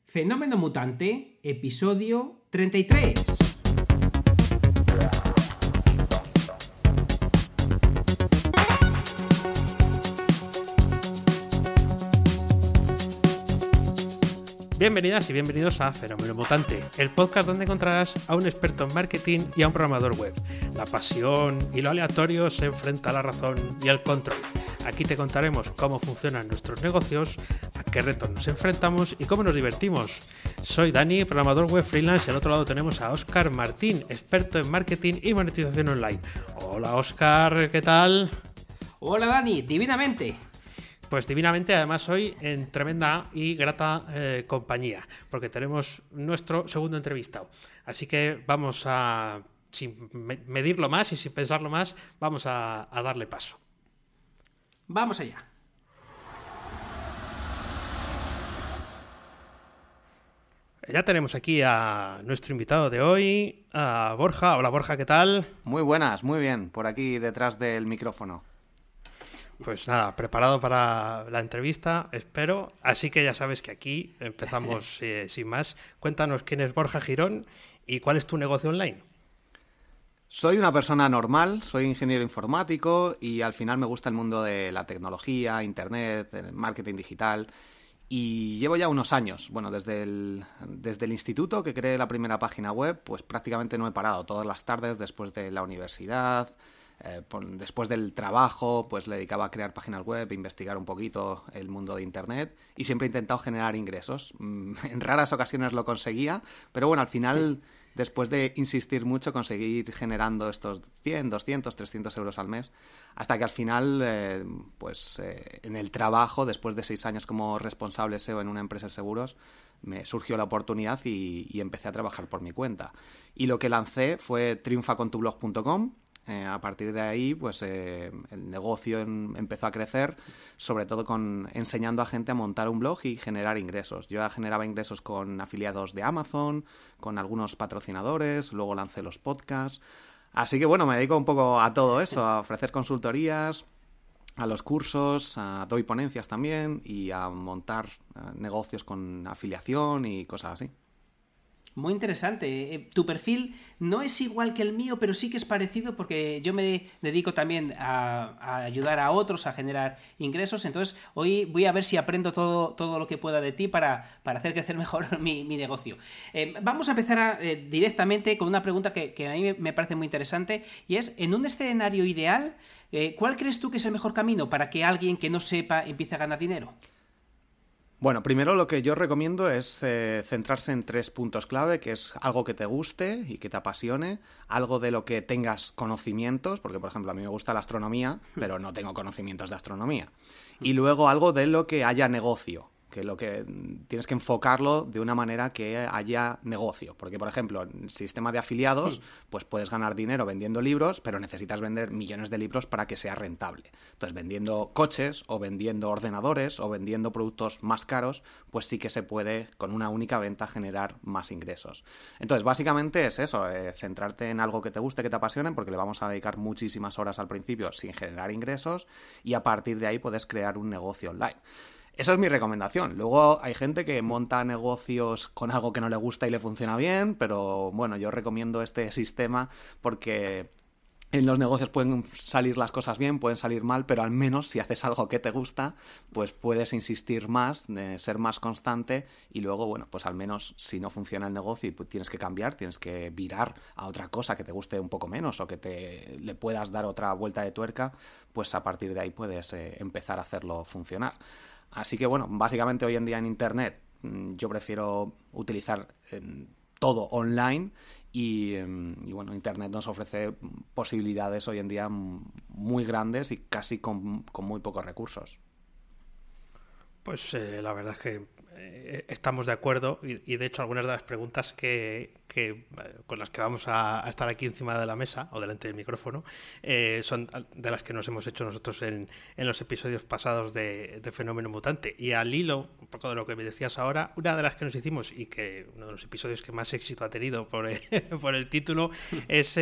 Fenómeno Mutante, episodio 33. Bienvenidas y bienvenidos a Fenómeno Mutante, el podcast donde encontrarás a un experto en marketing y a un programador web. La pasión y lo aleatorio se enfrenta a la razón y al control. Aquí te contaremos cómo funcionan nuestros negocios, a qué retos nos enfrentamos y cómo nos divertimos. Soy Dani, programador web freelance, y al otro lado tenemos a Óscar Martín, experto en marketing y monetización online. Hola Óscar, ¿qué tal? Hola Dani, divinamente. Pues divinamente, además hoy en tremenda y grata compañía, porque tenemos nuestro segundo entrevistado. Así que vamos a, sin medirlo más y sin pensarlo más, vamos a darle paso. Vamos allá. Ya tenemos aquí a nuestro invitado de hoy, a Borja. Hola Borja, ¿qué tal? Muy buenas, muy bien, por aquí detrás del micrófono. Pues nada, preparado para la entrevista, espero. Así que ya sabes que aquí empezamos sin más. Cuéntanos quién es Borja Girón y cuál es tu negocio online. Soy una persona normal, soy ingeniero informático y al final me gusta el mundo de la tecnología, internet, el marketing digital. Y llevo ya unos años, bueno, desde el instituto que creé la primera página web, pues prácticamente no he parado. Todas las tardes después de la universidad, después del trabajo, pues le dedicaba a crear páginas web, investigar un poquito el mundo de internet y siempre he intentado generar ingresos. En raras ocasiones lo conseguía, pero bueno, al final, después de insistir mucho, conseguí ir generando estos 100, 200, 300 euros al mes, hasta que al final, en el trabajo, después de 6 años como responsable SEO en una empresa de seguros, me surgió la oportunidad y empecé a trabajar por mi cuenta. Y lo que lancé fue triunfacontublog.com. A partir de ahí, pues el negocio empezó a crecer, sobre todo enseñando a gente a montar un blog y generar ingresos. Yo ya generaba ingresos con afiliados de Amazon, con algunos patrocinadores, luego lancé los podcasts. Así que bueno, me dedico un poco a todo eso, a ofrecer consultorías, a los cursos, doy ponencias también y a montar negocios con afiliación y cosas así. Muy interesante. Tu perfil no es igual que el mío, pero sí que es parecido porque yo me dedico también a ayudar a otros a generar ingresos. Entonces, hoy voy a ver si aprendo todo lo que pueda de ti para hacer crecer mejor mi negocio. Vamos a empezar directamente con una pregunta que a mí me parece muy interesante y es, en un escenario ideal, ¿cuál crees tú que es el mejor camino para que alguien que no sepa empiece a ganar dinero? Bueno, primero lo que yo recomiendo es centrarse en 3 puntos clave, que es algo que te guste y que te apasione, algo de lo que tengas conocimientos, porque por ejemplo a mí me gusta la astronomía, pero no tengo conocimientos de astronomía, y luego algo de lo que haya negocio, que lo que tienes que enfocarlo de una manera que haya negocio, porque por ejemplo en el sistema de afiliados pues puedes ganar dinero vendiendo libros, pero necesitas vender millones de libros para que sea rentable. Entonces vendiendo coches o vendiendo ordenadores o vendiendo productos más caros, pues sí que se puede con una única venta generar más ingresos. Entonces básicamente es eso, centrarte en algo que te guste, que te apasione, porque le vamos a dedicar muchísimas horas al principio sin generar ingresos y a partir de ahí puedes crear un negocio online. Esa es mi recomendación. Luego hay gente que monta negocios con algo que no le gusta y le funciona bien, pero bueno, yo recomiendo este sistema porque en los negocios pueden salir las cosas bien, pueden salir mal, pero al menos si haces algo que te gusta, pues puedes insistir más, ser más constante y luego, bueno, pues al menos si no funciona el negocio y tienes que cambiar, tienes que virar a otra cosa que te guste un poco menos o que le puedas dar otra vuelta de tuerca, pues a partir de ahí puedes empezar a hacerlo funcionar. Así que bueno, básicamente hoy en día en Internet yo prefiero utilizar todo online y bueno, Internet nos ofrece posibilidades hoy en día muy grandes y casi con muy pocos recursos. Pues la verdad es que estamos de acuerdo y de hecho algunas de las preguntas con las que vamos a estar aquí encima de la mesa o delante del micrófono son de las que nos hemos hecho nosotros en los episodios pasados de Fenómeno Mutante. Y al hilo, un poco de lo que me decías ahora, una de las que nos hicimos y que uno de los episodios que más éxito ha tenido por el título es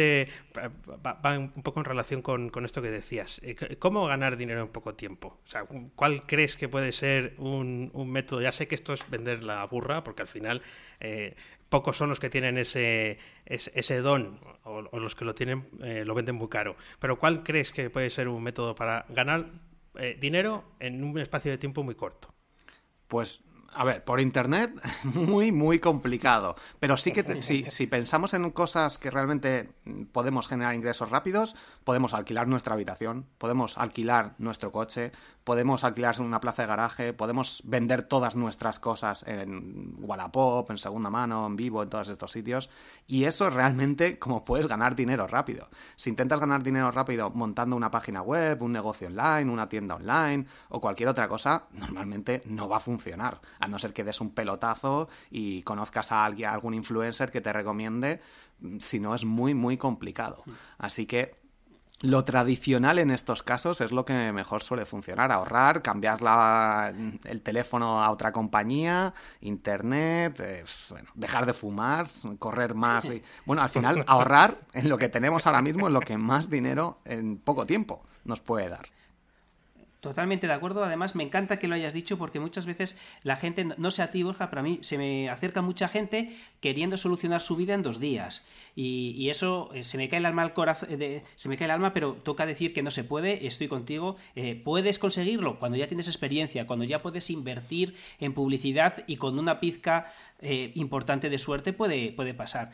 va un poco en relación con esto que decías. ¿Cómo ganar dinero en poco tiempo? O sea, ¿cuál crees que puede ser un método? Ya sé que esto esto es vender la burra, porque al final pocos son los que tienen ese don, o los que lo tienen lo venden muy caro. Pero ¿cuál crees que puede ser un método para ganar dinero en un espacio de tiempo muy corto? Pues, a ver, por internet, muy, muy complicado. Pero sí que si pensamos en cosas que realmente podemos generar ingresos rápidos, podemos alquilar nuestra habitación, podemos alquilar nuestro coche, podemos alquilar una plaza de garaje, podemos vender todas nuestras cosas en Wallapop, en segunda mano, en Vivo, en todos estos sitios. Y eso es realmente como puedes ganar dinero rápido. Si intentas ganar dinero rápido montando una página web, un negocio online, una tienda online o cualquier otra cosa, normalmente no va a funcionar. A no ser que des un pelotazo y conozcas a alguien, a algún influencer que te recomiende, si no es muy, muy complicado. Así que lo tradicional en estos casos es lo que mejor suele funcionar. Ahorrar, cambiar el teléfono a otra compañía, internet, bueno, dejar de fumar, correr más. Bueno, al final ahorrar en lo que tenemos ahora mismo es lo que más dinero en poco tiempo nos puede dar. Totalmente de acuerdo. Además, me encanta que lo hayas dicho porque muchas veces la gente, no sé a ti, Borja, pero a mí se me acerca mucha gente queriendo solucionar su vida en 2 días. Y eso se me cae el alma al corazón, se me cae el alma, pero toca decir que no se puede. Estoy contigo. Puedes conseguirlo cuando ya tienes experiencia, cuando ya puedes invertir en publicidad y con una pizca importante de suerte puede pasar.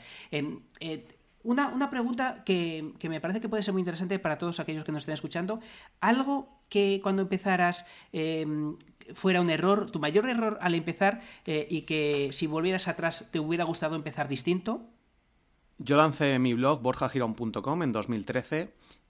Una pregunta que me parece que puede ser muy interesante para todos aquellos que nos estén escuchando. ¿Algo que cuando empezaras fuera un error, tu mayor error al empezar, y que si volvieras atrás te hubiera gustado empezar distinto? Yo lancé mi blog borjagirón.com en 2013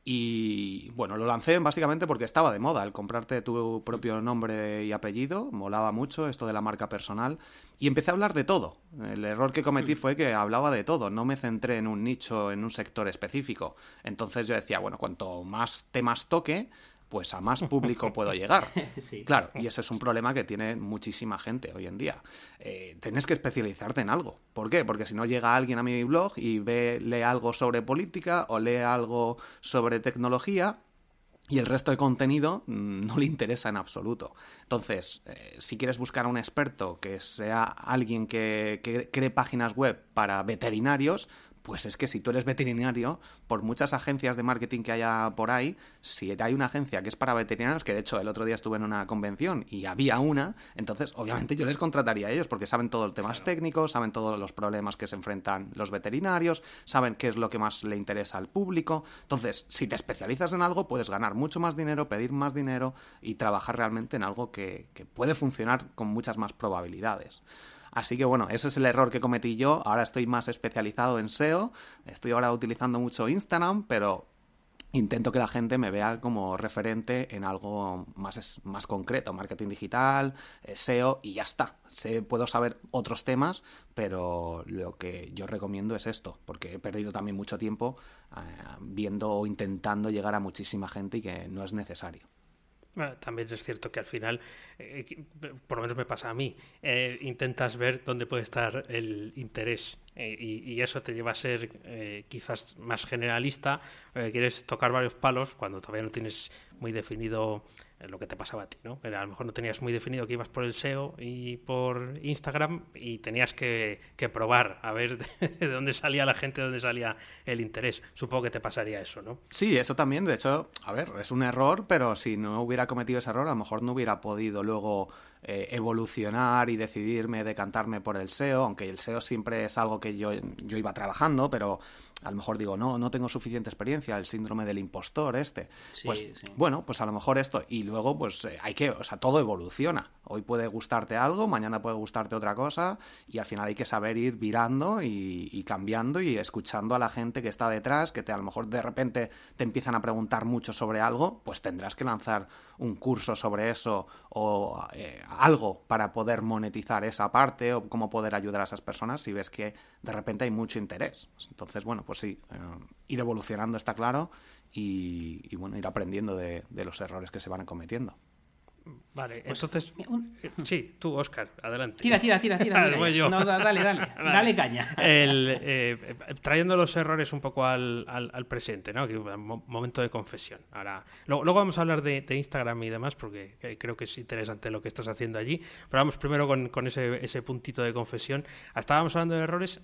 y bueno, lo lancé básicamente porque estaba de moda el comprarte tu propio nombre y apellido, molaba mucho esto de la marca personal y empecé a hablar de todo. El error que cometí fue que hablaba de todo, no me centré en un nicho, en un sector específico. Entonces yo decía, bueno, cuanto más temas toque, pues a más público puedo llegar. Sí. Claro, y eso es un problema que tiene muchísima gente hoy en día. Tienes que especializarte en algo. ¿Por qué? Porque si no llega alguien a mi blog y lee algo sobre política o lee algo sobre tecnología y el resto de contenido no le interesa en absoluto. Entonces, si quieres buscar a un experto que sea alguien que cree páginas web para veterinarios, pues es que si tú eres veterinario, por muchas agencias de marketing que haya por ahí, si hay una agencia que es para veterinarios, que de hecho el otro día estuve en una convención y había una, entonces obviamente yo les contrataría a ellos porque saben todos los temas técnicos, saben todos los problemas que se enfrentan los veterinarios, saben qué es lo que más le interesa al público. Entonces, si te especializas en algo, puedes ganar mucho más dinero, pedir más dinero y trabajar realmente en algo que puede funcionar con muchas más probabilidades. Así que bueno, ese es el error que cometí yo. Ahora estoy más especializado en SEO. Estoy ahora utilizando mucho Instagram, pero intento que la gente me vea como referente en algo más concreto. Marketing digital, SEO y ya está. Puedo saber otros temas, pero lo que yo recomiendo es esto, porque he perdido también mucho tiempo viendo o intentando llegar a muchísima gente y que no es necesario. También es cierto que al final, por lo menos me pasa a mí, intentas ver dónde puede estar el interés y eso te lleva a ser quizás más generalista, quieres tocar varios palos cuando todavía no tienes muy definido lo que te pasaba a ti, ¿no? A lo mejor no tenías muy definido que ibas por el SEO y por Instagram y tenías que probar a ver de dónde salía la gente, de dónde salía el interés. Supongo que te pasaría eso, ¿no? Sí, eso también. De hecho, a ver, es un error, pero si no hubiera cometido ese error, a lo mejor no hubiera podido luego evolucionar y decidirme, decantarme por el SEO, aunque el SEO siempre es algo que yo iba trabajando, pero a lo mejor digo, no tengo suficiente experiencia, el síndrome del impostor Sí, pues sí. bueno, pues a lo mejor esto, y luego pues todo evoluciona. Hoy puede gustarte algo, mañana puede gustarte otra cosa, y al final hay que saber ir virando y cambiando y escuchando a la gente que está detrás, que a lo mejor de repente te empiezan a preguntar mucho sobre algo, pues tendrás que lanzar un curso sobre eso o algo para poder monetizar esa parte o cómo poder ayudar a esas personas si ves que de repente hay mucho interés. Entonces, bueno, pues sí, ir evolucionando está claro y bueno, ir aprendiendo de los errores que se van cometiendo. Vale, entonces... Sí, tú, Óscar, adelante. Tira. Mira, yo. No, dale caña. Trayendo los errores un poco al presente, ¿no? Que momento de confesión. Ahora, luego vamos a hablar de Instagram y demás, porque creo que es interesante lo que estás haciendo allí. Pero vamos primero con ese puntito de confesión. Estábamos hablando de errores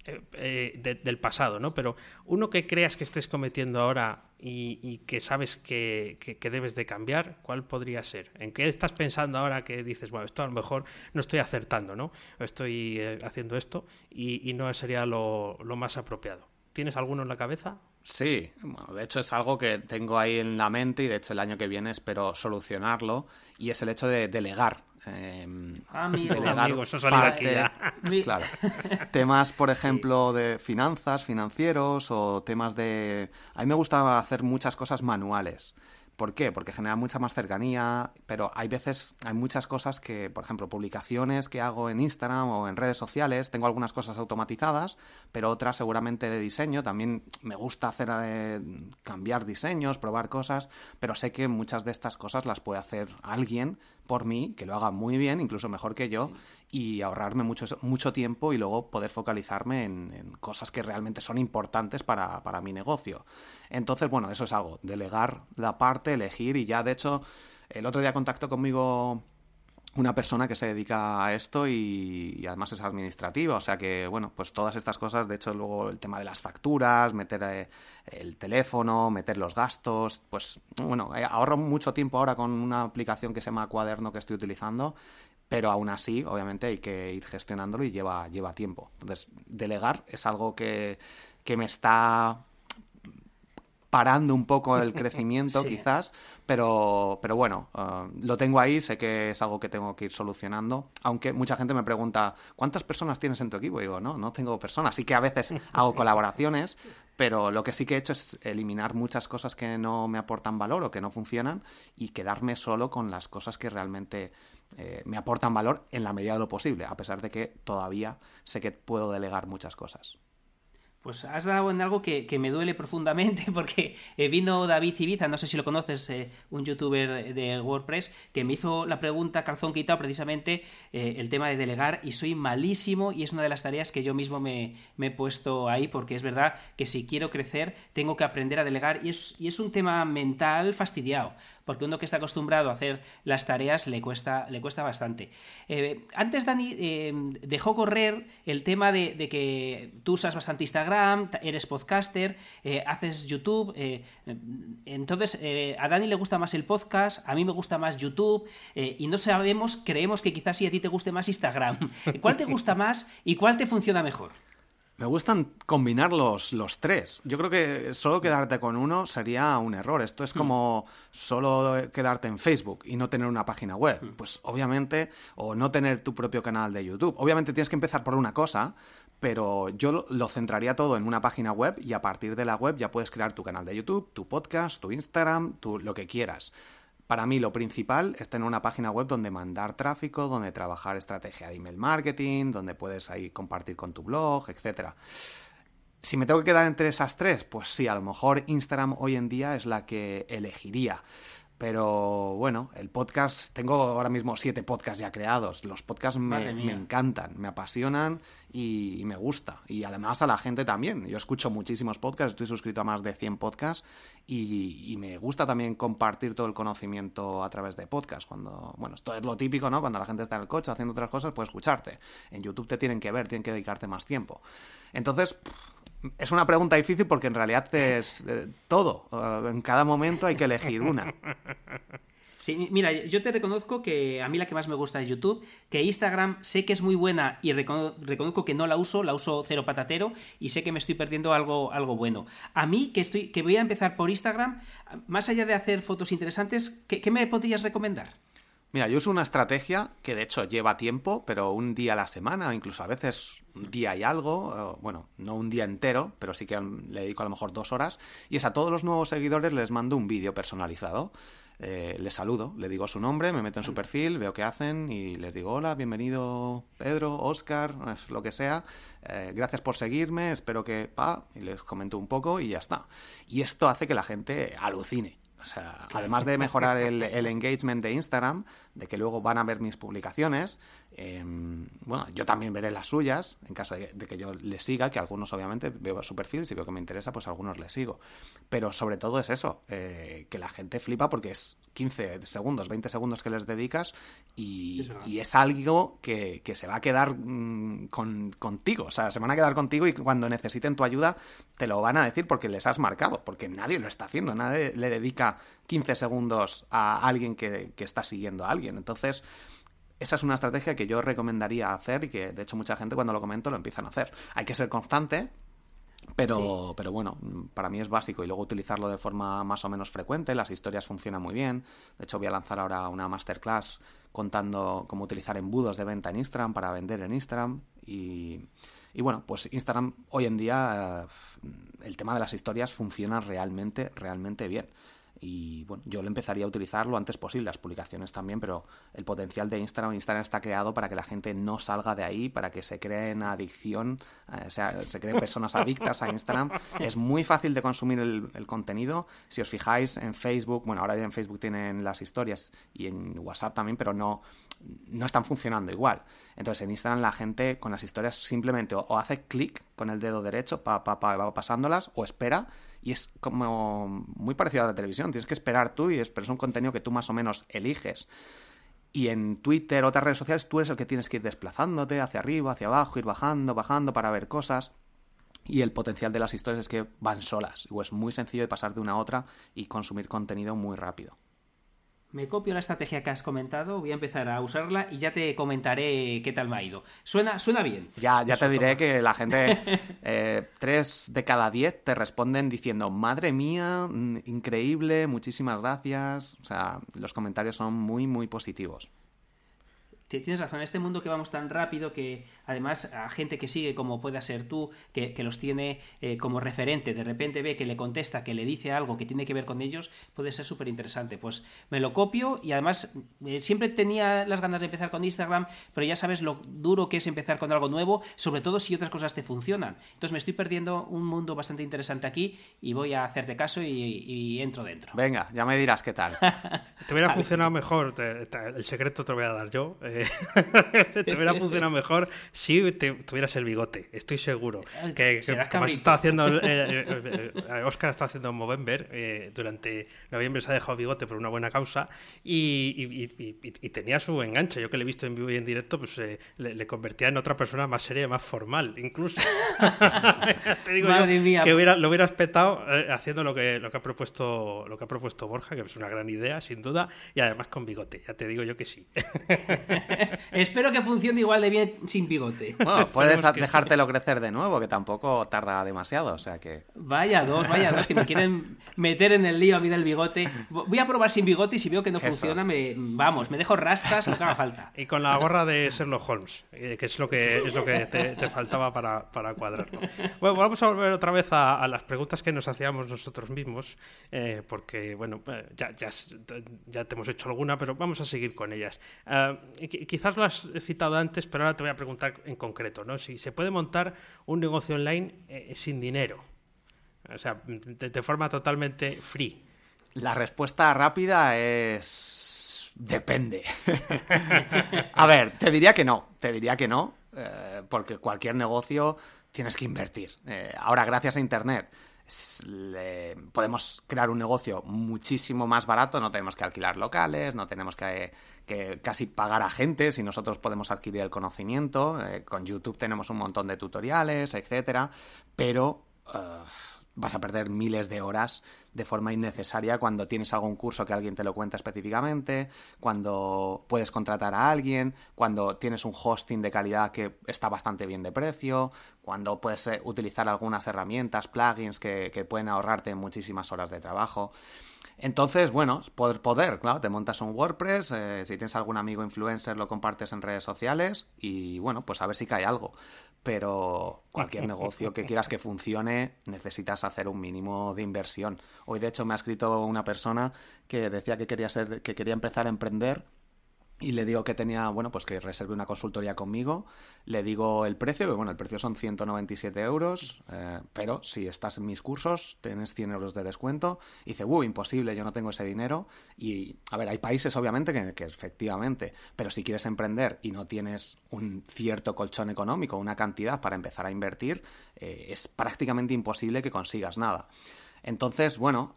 del pasado, ¿no? Pero uno que creas que estés cometiendo ahora y que sabes que debes de cambiar, ¿cuál podría ser? ¿En qué estás pensando ahora que dices, bueno, esto a lo mejor no estoy acertando, ¿no? Estoy haciendo esto y no sería lo más apropiado? ¿Tienes alguno en la cabeza? Sí, bueno, de hecho es algo que tengo ahí en la mente y de hecho el año que viene espero solucionarlo, y es el hecho de delegar. Amigo, eso salió aquí ya. Claro. Temas, por ejemplo, de finanzas, financieros, o temas de... A mí me gusta hacer muchas cosas manuales. ¿Por qué? Porque genera mucha más cercanía, pero hay muchas cosas que, por ejemplo, publicaciones que hago en Instagram o en redes sociales, tengo algunas cosas automatizadas, pero otras seguramente de diseño. También me gusta hacer cambiar diseños, probar cosas, pero sé que muchas de estas cosas las puede hacer alguien por mí, que lo haga muy bien, incluso mejor que yo, y ahorrarme mucho tiempo y luego poder focalizarme en cosas que realmente son importantes para mi negocio. Entonces, bueno, eso es algo, delegar la parte, elegir, y ya, de hecho, el otro día contactó conmigo una persona que se dedica a esto y además es administrativa, o sea que, bueno, pues todas estas cosas, de hecho, luego el tema de las facturas, meter el teléfono, meter los gastos, pues, bueno, ahorro mucho tiempo ahora con una aplicación que se llama Cuaderno que estoy utilizando, pero aún así, obviamente, hay que ir gestionándolo y lleva tiempo. Entonces, delegar es algo que me está parando un poco el crecimiento, sí, quizás, pero bueno, lo tengo ahí, sé que es algo que tengo que ir solucionando, aunque mucha gente me pregunta, ¿cuántas personas tienes en tu equipo? Y digo, no tengo personas, sí que a veces hago colaboraciones, pero lo que sí que he hecho es eliminar muchas cosas que no me aportan valor o que no funcionan y quedarme solo con las cosas que realmente me aportan valor en la medida de lo posible, a pesar de que todavía sé que puedo delegar muchas cosas. Pues has dado en algo que me duele profundamente, porque vino David Ibiza, no sé si lo conoces, un youtuber de WordPress, que me hizo la pregunta calzón quitado, precisamente el tema de delegar, y soy malísimo, y es una de las tareas que yo mismo me he puesto ahí, porque es verdad que si quiero crecer tengo que aprender a delegar, y es un tema mental fastidiado, porque uno que está acostumbrado a hacer las tareas le cuesta bastante. Antes Dani dejó correr el tema de que tú usas bastante Instagram, eres podcaster, haces YouTube, entonces a Dani le gusta más el podcast, a mí me gusta más YouTube, y no sabemos, creemos que quizás sí a ti te guste más Instagram. ¿Cuál te gusta más y cuál te funciona mejor? Me gustan combinar los tres. Yo creo que solo quedarte con uno sería un error. Esto es como solo quedarte en Facebook y no tener una página web. Pues obviamente, o no tener tu propio canal de YouTube. Obviamente tienes que empezar por una cosa, pero yo lo centraría todo en una página web, y a partir de la web ya puedes crear tu canal de YouTube, tu podcast, tu Instagram, lo que quieras. Para mí lo principal es tener una página web donde mandar tráfico, donde trabajar estrategia de email marketing, donde puedes ahí compartir con tu blog, etcétera. Si me tengo que quedar entre esas tres, pues sí, a lo mejor Instagram hoy en día es la que elegiría. Pero bueno, el podcast, tengo ahora mismo 7 podcasts ya creados. Los podcasts me encantan, me apasionan y me gusta. Y además a la gente también. Yo escucho muchísimos podcasts, estoy suscrito a más de 100 podcasts y me gusta también compartir todo el conocimiento a través de podcasts. Bueno, esto es lo típico, ¿no? Cuando la gente está en el coche haciendo otras cosas, puede escucharte. En YouTube te tienen que ver, tienen que dedicarte más tiempo. Entonces, es una pregunta difícil porque en realidad es todo. En cada momento hay que elegir una. Sí, mira, yo te reconozco que a mí la que más me gusta es YouTube, que Instagram sé que es muy buena y reconozco que no la uso cero patatero, y sé que me estoy perdiendo algo bueno. A mí, que voy a empezar por Instagram, más allá de hacer fotos interesantes, ¿qué me podrías recomendar? Mira, yo uso una estrategia que de hecho lleva tiempo, pero un día a la semana, incluso a veces un día y algo, bueno, no un día entero, pero sí que le dedico a lo mejor 2 horas, y es a todos los nuevos seguidores les mando un vídeo personalizado. Les saludo, le digo su nombre, me meto en su perfil, veo qué hacen y les digo hola, bienvenido Pedro, Óscar, lo que sea, gracias por seguirme, espero que... y les comento un poco y ya está. Y esto hace que la gente alucine. O sea, además de mejorar el engagement de Instagram, de que luego van a ver mis publicaciones, bueno, yo también veré las suyas, en caso de que yo les siga, que algunos obviamente veo su perfil, si veo que me interesa, pues algunos les sigo. Pero sobre todo es eso, que la gente flipa porque es 15 segundos, 20 segundos que les dedicas y es algo que se va a quedar contigo. O sea, se van a quedar contigo y cuando necesiten tu ayuda te lo van a decir porque les has marcado, porque nadie lo está haciendo, nadie le dedica 15 segundos a alguien que está siguiendo a alguien. Entonces, esa es una estrategia que yo recomendaría hacer y que, de hecho, mucha gente cuando lo comento lo empiezan a hacer. Hay que ser constante, pero bueno, para mí es básico y luego utilizarlo de forma más o menos frecuente. Las historias funcionan muy bien. De hecho, voy a lanzar ahora una masterclass contando cómo utilizar embudos de venta en Instagram para vender en Instagram y bueno, pues Instagram hoy en día el tema de las historias funciona realmente bien. Y bueno, yo lo empezaría a utilizar lo antes posible, las publicaciones también, pero el potencial de Instagram está creado para que la gente no salga de ahí, para que se creen adicción, o sea, se creen personas adictas a Instagram. Es muy fácil de consumir el contenido. Si os fijáis en Facebook, bueno, ahora ya en Facebook tienen las historias y en WhatsApp también, pero no están funcionando igual. Entonces en Instagram la gente con las historias simplemente o hace clic con el dedo derecho va pasándolas o espera. Y es como muy parecido a la televisión. Tienes que esperar tú pero es un contenido que tú más o menos eliges. Y en Twitter, otras redes sociales, tú eres el que tienes que ir desplazándote hacia arriba, hacia abajo, ir bajando para ver cosas. Y el potencial de las historias es que van solas. O es muy sencillo de pasar de una a otra y consumir contenido muy rápido. Me copio la estrategia que has comentado, voy a empezar a usarla y ya te comentaré qué tal me ha ido. Suena bien. Ya te diré que la gente, 3 de cada 10 te responden diciendo, madre mía, increíble, muchísimas gracias. O sea, los comentarios son muy, muy positivos. Tienes razón, en este mundo que vamos tan rápido que además a gente que sigue como pueda ser tú, que los tiene como referente, de repente ve que le contesta, que le dice algo que tiene que ver con ellos, puede ser súper interesante. Pues me lo copio y además siempre tenía las ganas de empezar con Instagram, pero ya sabes lo duro que es empezar con algo nuevo, sobre todo si otras cosas te funcionan. Entonces me estoy perdiendo un mundo bastante interesante aquí y voy a hacerte caso y entro dentro. Venga, ya me dirás qué tal. Te hubiera funcionado mejor, el secreto te lo voy a dar yo. Te hubiera funcionado mejor si tuvieras el bigote, estoy seguro. Que está haciendo Óscar está haciendo Movember, durante noviembre se ha dejado bigote por una buena causa y tenía su enganche. Yo que le he visto en vivo y en directo, pues le convertía en otra persona más seria, más formal, incluso. Te digo Madre mía. Que lo hubieras petado haciendo lo que ha propuesto Borja, que es una gran idea, sin duda, y además con bigote. Ya te digo yo que sí. Espero que funcione igual de bien sin bigote. Bueno, puedes dejártelo crecer de nuevo, que tampoco tarda demasiado, o sea que... Vaya dos, que me quieren meter en el lío a mí del bigote. Voy a probar sin bigote y si veo que no funciona, me dejo rastas, lo que haga falta. Y con la gorra de Sherlock Holmes, que es lo que te faltaba para cuadrarlo. Bueno, vamos a volver otra vez a las preguntas que nos hacíamos nosotros mismos, porque, bueno, ya te hemos hecho alguna, pero vamos a seguir con ellas. Quizás lo has citado antes, pero ahora te voy a preguntar en concreto, ¿no? Si se puede montar un negocio online sin dinero, o sea, de forma totalmente free. La respuesta rápida es... depende. A ver, te diría que no, porque cualquier negocio tienes que invertir. Ahora, gracias a Internet, podemos crear un negocio muchísimo más barato, no tenemos que alquilar locales, no tenemos que casi pagar a gente si nosotros podemos adquirir el conocimiento. Con YouTube tenemos un montón de tutoriales, etcétera, pero vas a perder miles de horas de forma innecesaria cuando tienes algún curso que alguien te lo cuenta específicamente, cuando puedes contratar a alguien, cuando tienes un hosting de calidad que está bastante bien de precio, cuando puedes utilizar algunas herramientas, plugins que pueden ahorrarte muchísimas horas de trabajo. Entonces, bueno, poder, claro, te montas un WordPress, si tienes algún amigo influencer lo compartes en redes sociales y, bueno, pues a ver si cae algo. Pero cualquier negocio que quieras que funcione necesitas hacer un mínimo de inversión. Hoy, de hecho, me ha escrito una persona que decía que quería empezar a emprender y le digo que tenía, bueno, pues que reserve una consultoría conmigo, le digo el precio, que bueno, el precio son 197 euros, pero si estás en mis cursos tienes 100 euros de descuento. Y dice, imposible, yo no tengo ese dinero. Y, a ver, hay países obviamente que efectivamente, pero si quieres emprender y no tienes un cierto colchón económico, una cantidad para empezar a invertir, es prácticamente imposible que consigas nada. Entonces, bueno,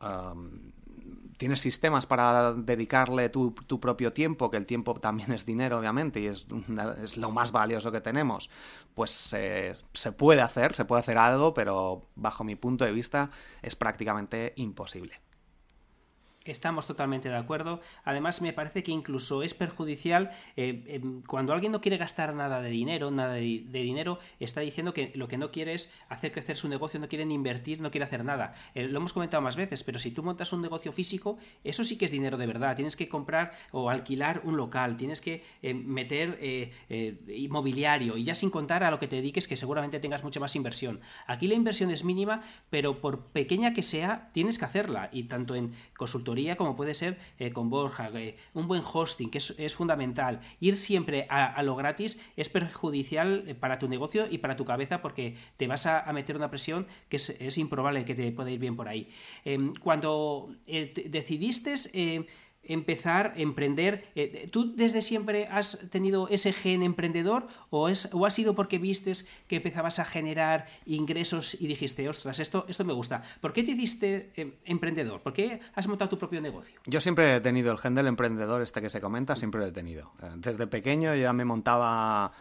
tienes sistemas para dedicarle tu propio tiempo, que el tiempo también es dinero, obviamente, y es lo más valioso que tenemos. Pues se puede hacer algo, pero bajo mi punto de vista es prácticamente imposible. Estamos totalmente de acuerdo. Además, me parece que incluso es perjudicial cuando alguien no quiere gastar nada de dinero, está diciendo que lo que no quiere es hacer crecer su negocio, no quiere ni invertir, no quiere hacer nada. Lo hemos comentado más veces, pero si tú montas un negocio físico, eso sí que es dinero de verdad. Tienes que comprar o alquilar un local, tienes que meter inmobiliario, y ya sin contar a lo que te dediques, que seguramente tengas mucha más inversión. Aquí la inversión es mínima, pero por pequeña que sea, tienes que hacerla, y tanto en consultoría como puede ser con Borja, un buen hosting, que es fundamental. Ir siempre a lo gratis es perjudicial para tu negocio y para tu cabeza, porque te vas a meter una presión que es improbable que te pueda ir bien por ahí. Cuando decidiste empezar a emprender, ¿tú desde siempre has tenido ese gen emprendedor o ha sido porque vistes que empezabas a generar ingresos y dijiste, ostras, esto me gusta? ¿Por qué te hiciste emprendedor? ¿Por qué has montado tu propio negocio? Yo siempre he tenido el gen del emprendedor, este que se comenta, siempre lo he tenido. Desde pequeño ya me montaba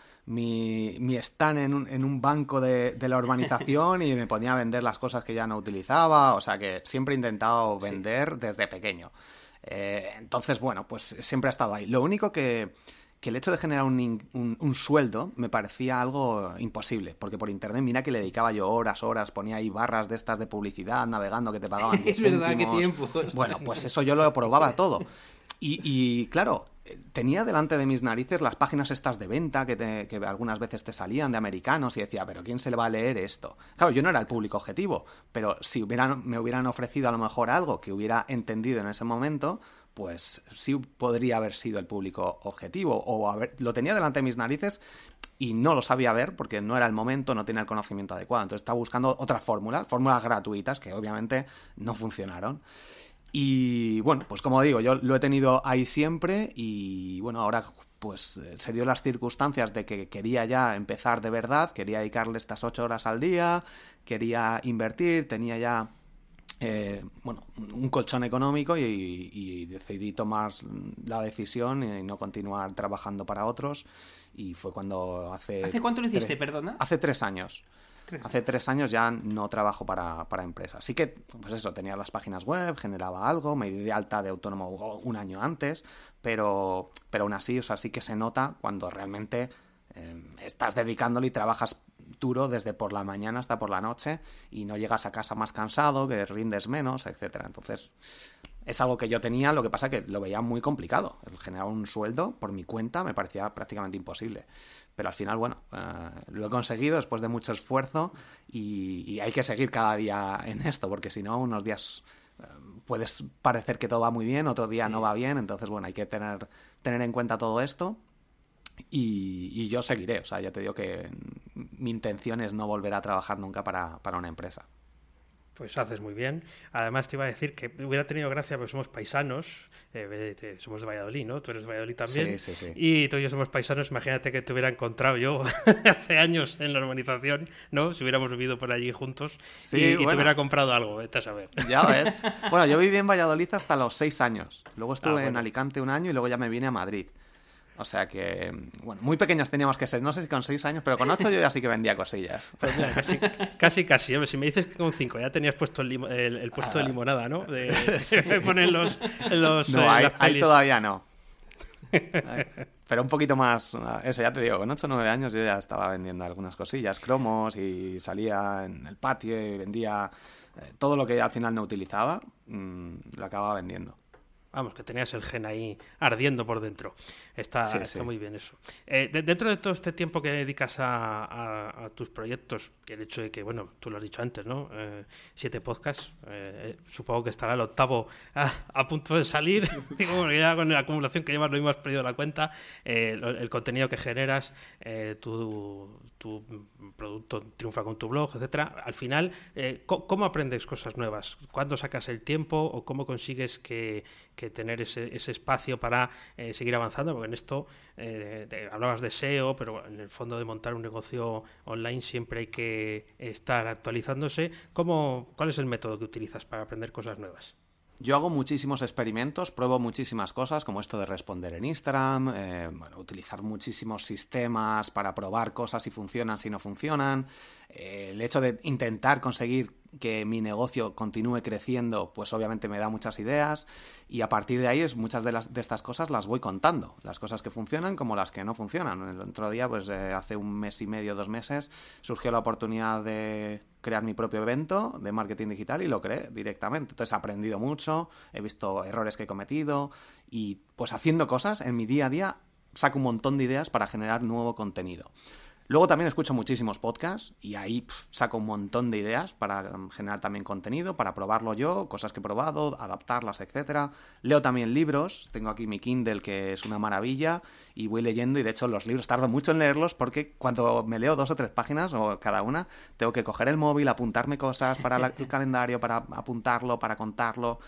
mi stand en un banco de la urbanización y me ponía a vender las cosas que ya no utilizaba, o sea que siempre he intentado vender desde pequeño. Entonces, bueno, pues siempre ha estado ahí. Lo único que el hecho de generar un sueldo me parecía algo imposible, porque por internet, mira que le dedicaba yo horas, ponía ahí barras de estas de publicidad, navegando, que te pagaban 10 céntimos. Es verdad, qué tiempo. Bueno, pues eso yo lo probaba todo. Y claro, tenía delante de mis narices las páginas estas de venta que algunas veces te salían de americanos y decía, pero ¿quién se le va a leer esto? Claro, yo no era el público objetivo, pero si me hubieran ofrecido a lo mejor algo que hubiera entendido en ese momento, pues sí podría haber sido el público objetivo, lo tenía delante de mis narices y no lo sabía ver porque no era el momento, no tenía el conocimiento adecuado. Entonces estaba buscando otras fórmulas gratuitas que obviamente no funcionaron. Y bueno, pues como digo, yo lo he tenido ahí siempre y bueno, ahora pues se dio las circunstancias de que quería ya empezar de verdad, quería dedicarle estas 8 horas al día, quería invertir, tenía ya un colchón económico y decidí tomar la decisión y no continuar trabajando para otros, y fue cuando ¿Hace cuánto lo hiciste, perdona? Hace 3 años. Hace 3 años ya no trabajo para empresas. Sí que, pues eso, tenía las páginas web, generaba algo, me di de alta de autónomo un año antes, pero aún así, o sea, sí que se nota cuando realmente estás dedicándole y trabajas duro desde por la mañana hasta por la noche y no llegas a casa más cansado, que rindes menos, etcétera. Entonces, es algo que yo tenía, lo que pasa que lo veía muy complicado. El generar un sueldo por mi cuenta me parecía prácticamente imposible. Pero al final, bueno, lo he conseguido después de mucho esfuerzo y hay que seguir cada día en esto, porque si no, unos días puedes parecer que todo va muy bien, otro día no va bien. Entonces, bueno, hay que tener en cuenta todo esto. Y yo seguiré, o sea, ya te digo que mi intención es no volver a trabajar nunca para una empresa. Pues haces muy bien. Además te iba a decir que hubiera tenido gracia porque somos paisanos, somos de Valladolid, ¿no? Tú eres de Valladolid también. Sí. Y tú y yo somos paisanos. Imagínate que te hubiera encontrado yo hace años en la urbanización, ¿no? Si hubiéramos vivido por allí juntos y te hubiera comprado algo, vete a saber. Ya ves. Bueno, yo viví en Valladolid hasta los 6 años. Luego estuve en Alicante un año y luego ya me vine a Madrid. O sea que, bueno, muy pequeños teníamos que ser. No sé si con 6 años, pero con 8 yo ya sí que vendía cosillas. Pues mira, casi. Hombre, si me dices que con 5 ya tenías puesto el puesto de limonada, ¿no? Sí. Ponen los no, ahí todavía no. Pero un poquito más, eso ya te digo, con 8 o 9 años yo ya estaba vendiendo algunas cosillas, cromos, y salía en el patio y vendía todo lo que al final no utilizaba, lo acababa vendiendo. vamos, que tenías el gen ahí ardiendo por dentro. Está muy bien eso. Dentro de todo este tiempo que dedicas a tus proyectos, y el hecho de que, bueno, tú lo has dicho antes, ¿no? 7 podcasts, supongo que estará el 8º a punto de salir, ya con la acumulación que llevas lo mismo has perdido la cuenta, el contenido que generas, tu producto triunfa con tu blog, etcétera. Al final, ¿cómo aprendes cosas nuevas? ¿Cuándo sacas el tiempo o cómo consigues que tener ese espacio para seguir avanzando? Porque en esto hablabas de SEO, pero en el fondo de montar un negocio online siempre hay que estar actualizándose. ¿Cuál es el método que utilizas para aprender cosas nuevas? Yo hago muchísimos experimentos, pruebo muchísimas cosas, como esto de responder en Instagram, utilizar muchísimos sistemas para probar cosas si funcionan, si no funcionan. El hecho de intentar conseguir que mi negocio continúe creciendo, pues obviamente me da muchas ideas, y a partir de ahí muchas de estas cosas las voy contando, las cosas que funcionan como las que no funcionan. El otro día, pues hace 1 mes y medio, 2 meses, surgió la oportunidad de crear mi propio evento de marketing digital y lo creé directamente. Entonces he aprendido mucho, he visto errores que he cometido y pues haciendo cosas en mi día a día saco un montón de ideas para generar nuevo contenido. Luego también escucho muchísimos podcasts y ahí saco un montón de ideas para generar también contenido, para probarlo yo, cosas que he probado, adaptarlas, etcétera. Leo también libros, tengo aquí mi Kindle que es una maravilla y voy leyendo, y de hecho los libros tardo mucho en leerlos porque cuando me leo 2 o 3 páginas o cada una, tengo que coger el móvil, apuntarme cosas para el calendario, para apuntarlo, para contarlo.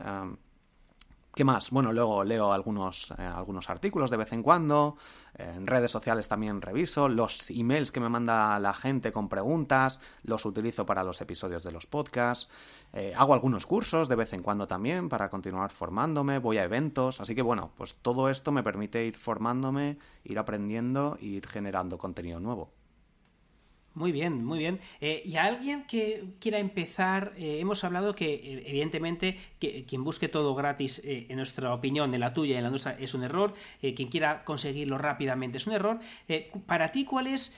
¿Qué más? Bueno, luego leo algunos artículos de vez en cuando, en redes sociales también reviso, los emails que me manda la gente con preguntas, los utilizo para los episodios de los podcasts, hago algunos cursos de vez en cuando también para continuar formándome, voy a eventos, así que bueno, pues todo esto me permite ir formándome, ir aprendiendo e ir generando contenido nuevo. Muy bien, muy bien. Y a alguien que quiera empezar, hemos hablado que evidentemente que quien busque todo gratis, en nuestra opinión, en la tuya y en la nuestra, es un error. Quien quiera conseguirlo rápidamente es un error. Para ti, ¿cuál es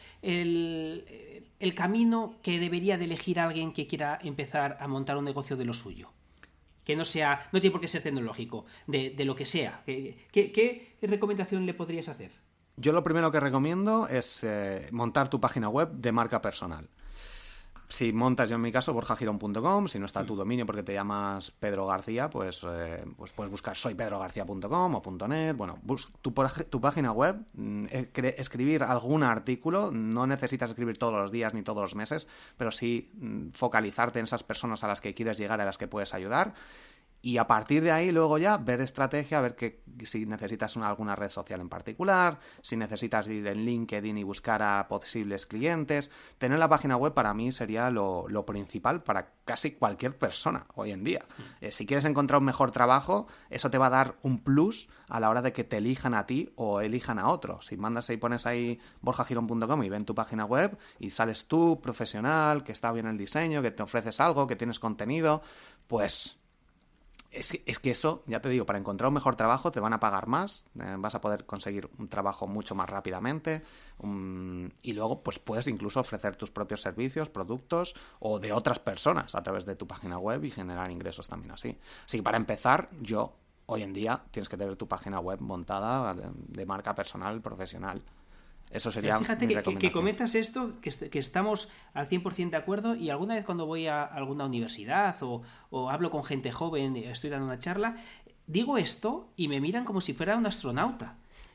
el camino que debería de elegir alguien que quiera empezar a montar un negocio de lo suyo? Que no tiene por qué ser tecnológico, de lo que sea. ¿Qué recomendación le podrías hacer? Yo lo primero que recomiendo es montar tu página web de marca personal. Si montas, yo en mi caso, borjagirón.com, si no está tu dominio porque te llamas Pedro García, pues puedes buscar soypedrogarcía.com o .net. Bueno, tu página web, escribir algún artículo, no necesitas escribir todos los días ni todos los meses, pero sí focalizarte en esas personas a las que quieres llegar, a las que puedes ayudar. Y a partir de ahí luego ya ver estrategia, ver si necesitas alguna red social en particular, si necesitas ir en LinkedIn y buscar a posibles clientes. Tener la página web para mí sería lo principal para casi cualquier persona hoy en día. Si quieres encontrar un mejor trabajo, eso te va a dar un plus a la hora de que te elijan a ti o elijan a otro. Si mandas y pones ahí borjagirón.com y ven tu página web y sales tú, profesional, que está bien el diseño, que te ofreces algo, que tienes contenido, pues es que eso, ya te digo, para encontrar un mejor trabajo te van a pagar más, vas a poder conseguir un trabajo mucho más rápidamente, y luego pues puedes incluso ofrecer tus propios servicios, productos o de otras personas a través de tu página web y generar ingresos también así. Así que para empezar, hoy en día tienes que tener tu página web montada de marca personal, profesional. Eso sería. Fíjate que comentas esto, que estamos al 100% de acuerdo, y alguna vez cuando voy a alguna universidad o hablo con gente joven, estoy dando una charla, digo esto y me miran como si fuera un astronauta.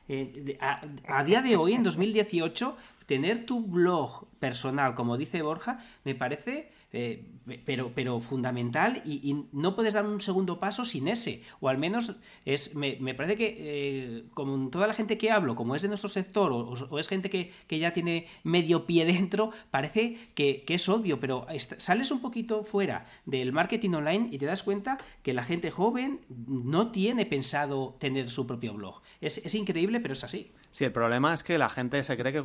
A día de hoy, en 2018, tener tu blog personal, como dice Borja, me parece pero fundamental, y no puedes dar un segundo paso sin ese, o al menos me parece que con toda la gente que hablo, como es de nuestro sector o es gente que ya tiene medio pie dentro, parece que es obvio, pero sales un poquito fuera del marketing online y te das cuenta que la gente joven no tiene pensado tener su propio blog. Es increíble, pero es así. Sí, el problema es que la gente se cree que con las redes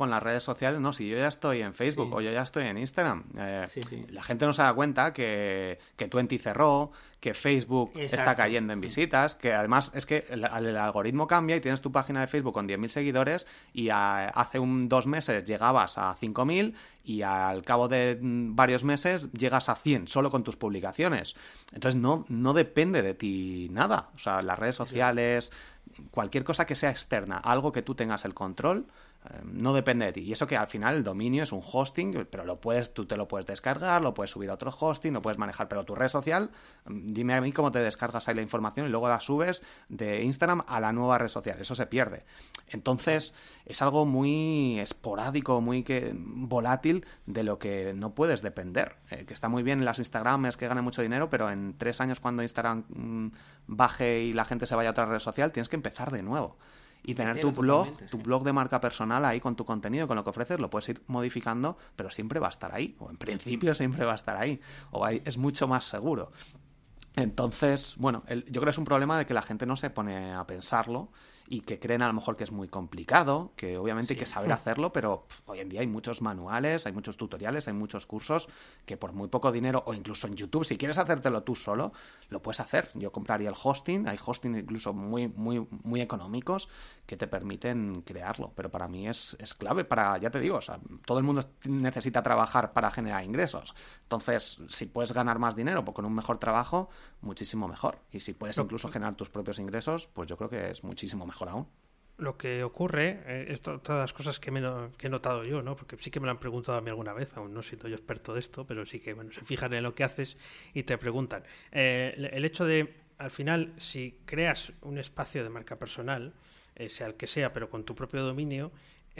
sociales, no, si yo ya estoy en Facebook o yo ya estoy en Instagram, Sí. la gente no se da cuenta que Twenty cerró, que Facebook está cayendo en visitas, que además es que el algoritmo cambia y tienes tu página de Facebook con 10.000 seguidores y hace 2 meses llegabas a 5.000 y al cabo de varios meses llegas a 100 solo con tus publicaciones. Entonces no depende de ti nada. O sea, las redes sociales, cualquier cosa que sea externa, algo que tú tengas el control, no depende de ti. Y eso que al final el dominio es un hosting, pero tú te lo puedes descargar, lo puedes subir a otro hosting, lo puedes manejar, pero tu red social, dime a mí cómo te descargas ahí la información y luego la subes de Instagram a la nueva red social. Eso se pierde. Entonces es algo muy esporádico, muy volátil, de lo que no puedes depender. Que está muy bien en las Instagrams, que ganen mucho dinero, pero en 3 años cuando Instagram baje y la gente se vaya a otra red social, tienes que empezar de nuevo. Y tener tu blog de marca personal ahí con tu contenido, con lo que ofreces, lo puedes ir modificando, pero siempre va a estar ahí. O en principio siempre va a estar ahí. Es mucho más seguro. Entonces, bueno, yo creo que es un problema de que la gente no se pone a pensarlo y que creen a lo mejor que es muy complicado, que obviamente hay que saber hacerlo, pero hoy en día hay muchos manuales, hay muchos tutoriales, hay muchos cursos que por muy poco dinero, o incluso en YouTube, si quieres hacértelo tú solo, lo puedes hacer. Yo compraría el hosting, hay hosting incluso muy económicos que te permiten crearlo, pero para mí es clave ya te digo, o sea, todo el mundo necesita trabajar para generar ingresos. Entonces, si puedes ganar más dinero con un mejor trabajo, muchísimo mejor. Y si puedes incluso generar tus propios ingresos, pues yo creo que es muchísimo mejor aún. Lo que ocurre, todas las cosas que he notado yo, ¿no? Porque sí que me lo han preguntado a mí alguna vez, aún no soy yo experto de esto, pero sí que se fijan en lo que haces y te preguntan. El hecho de, al final, si creas un espacio de marca personal, sea el que sea, pero con tu propio dominio,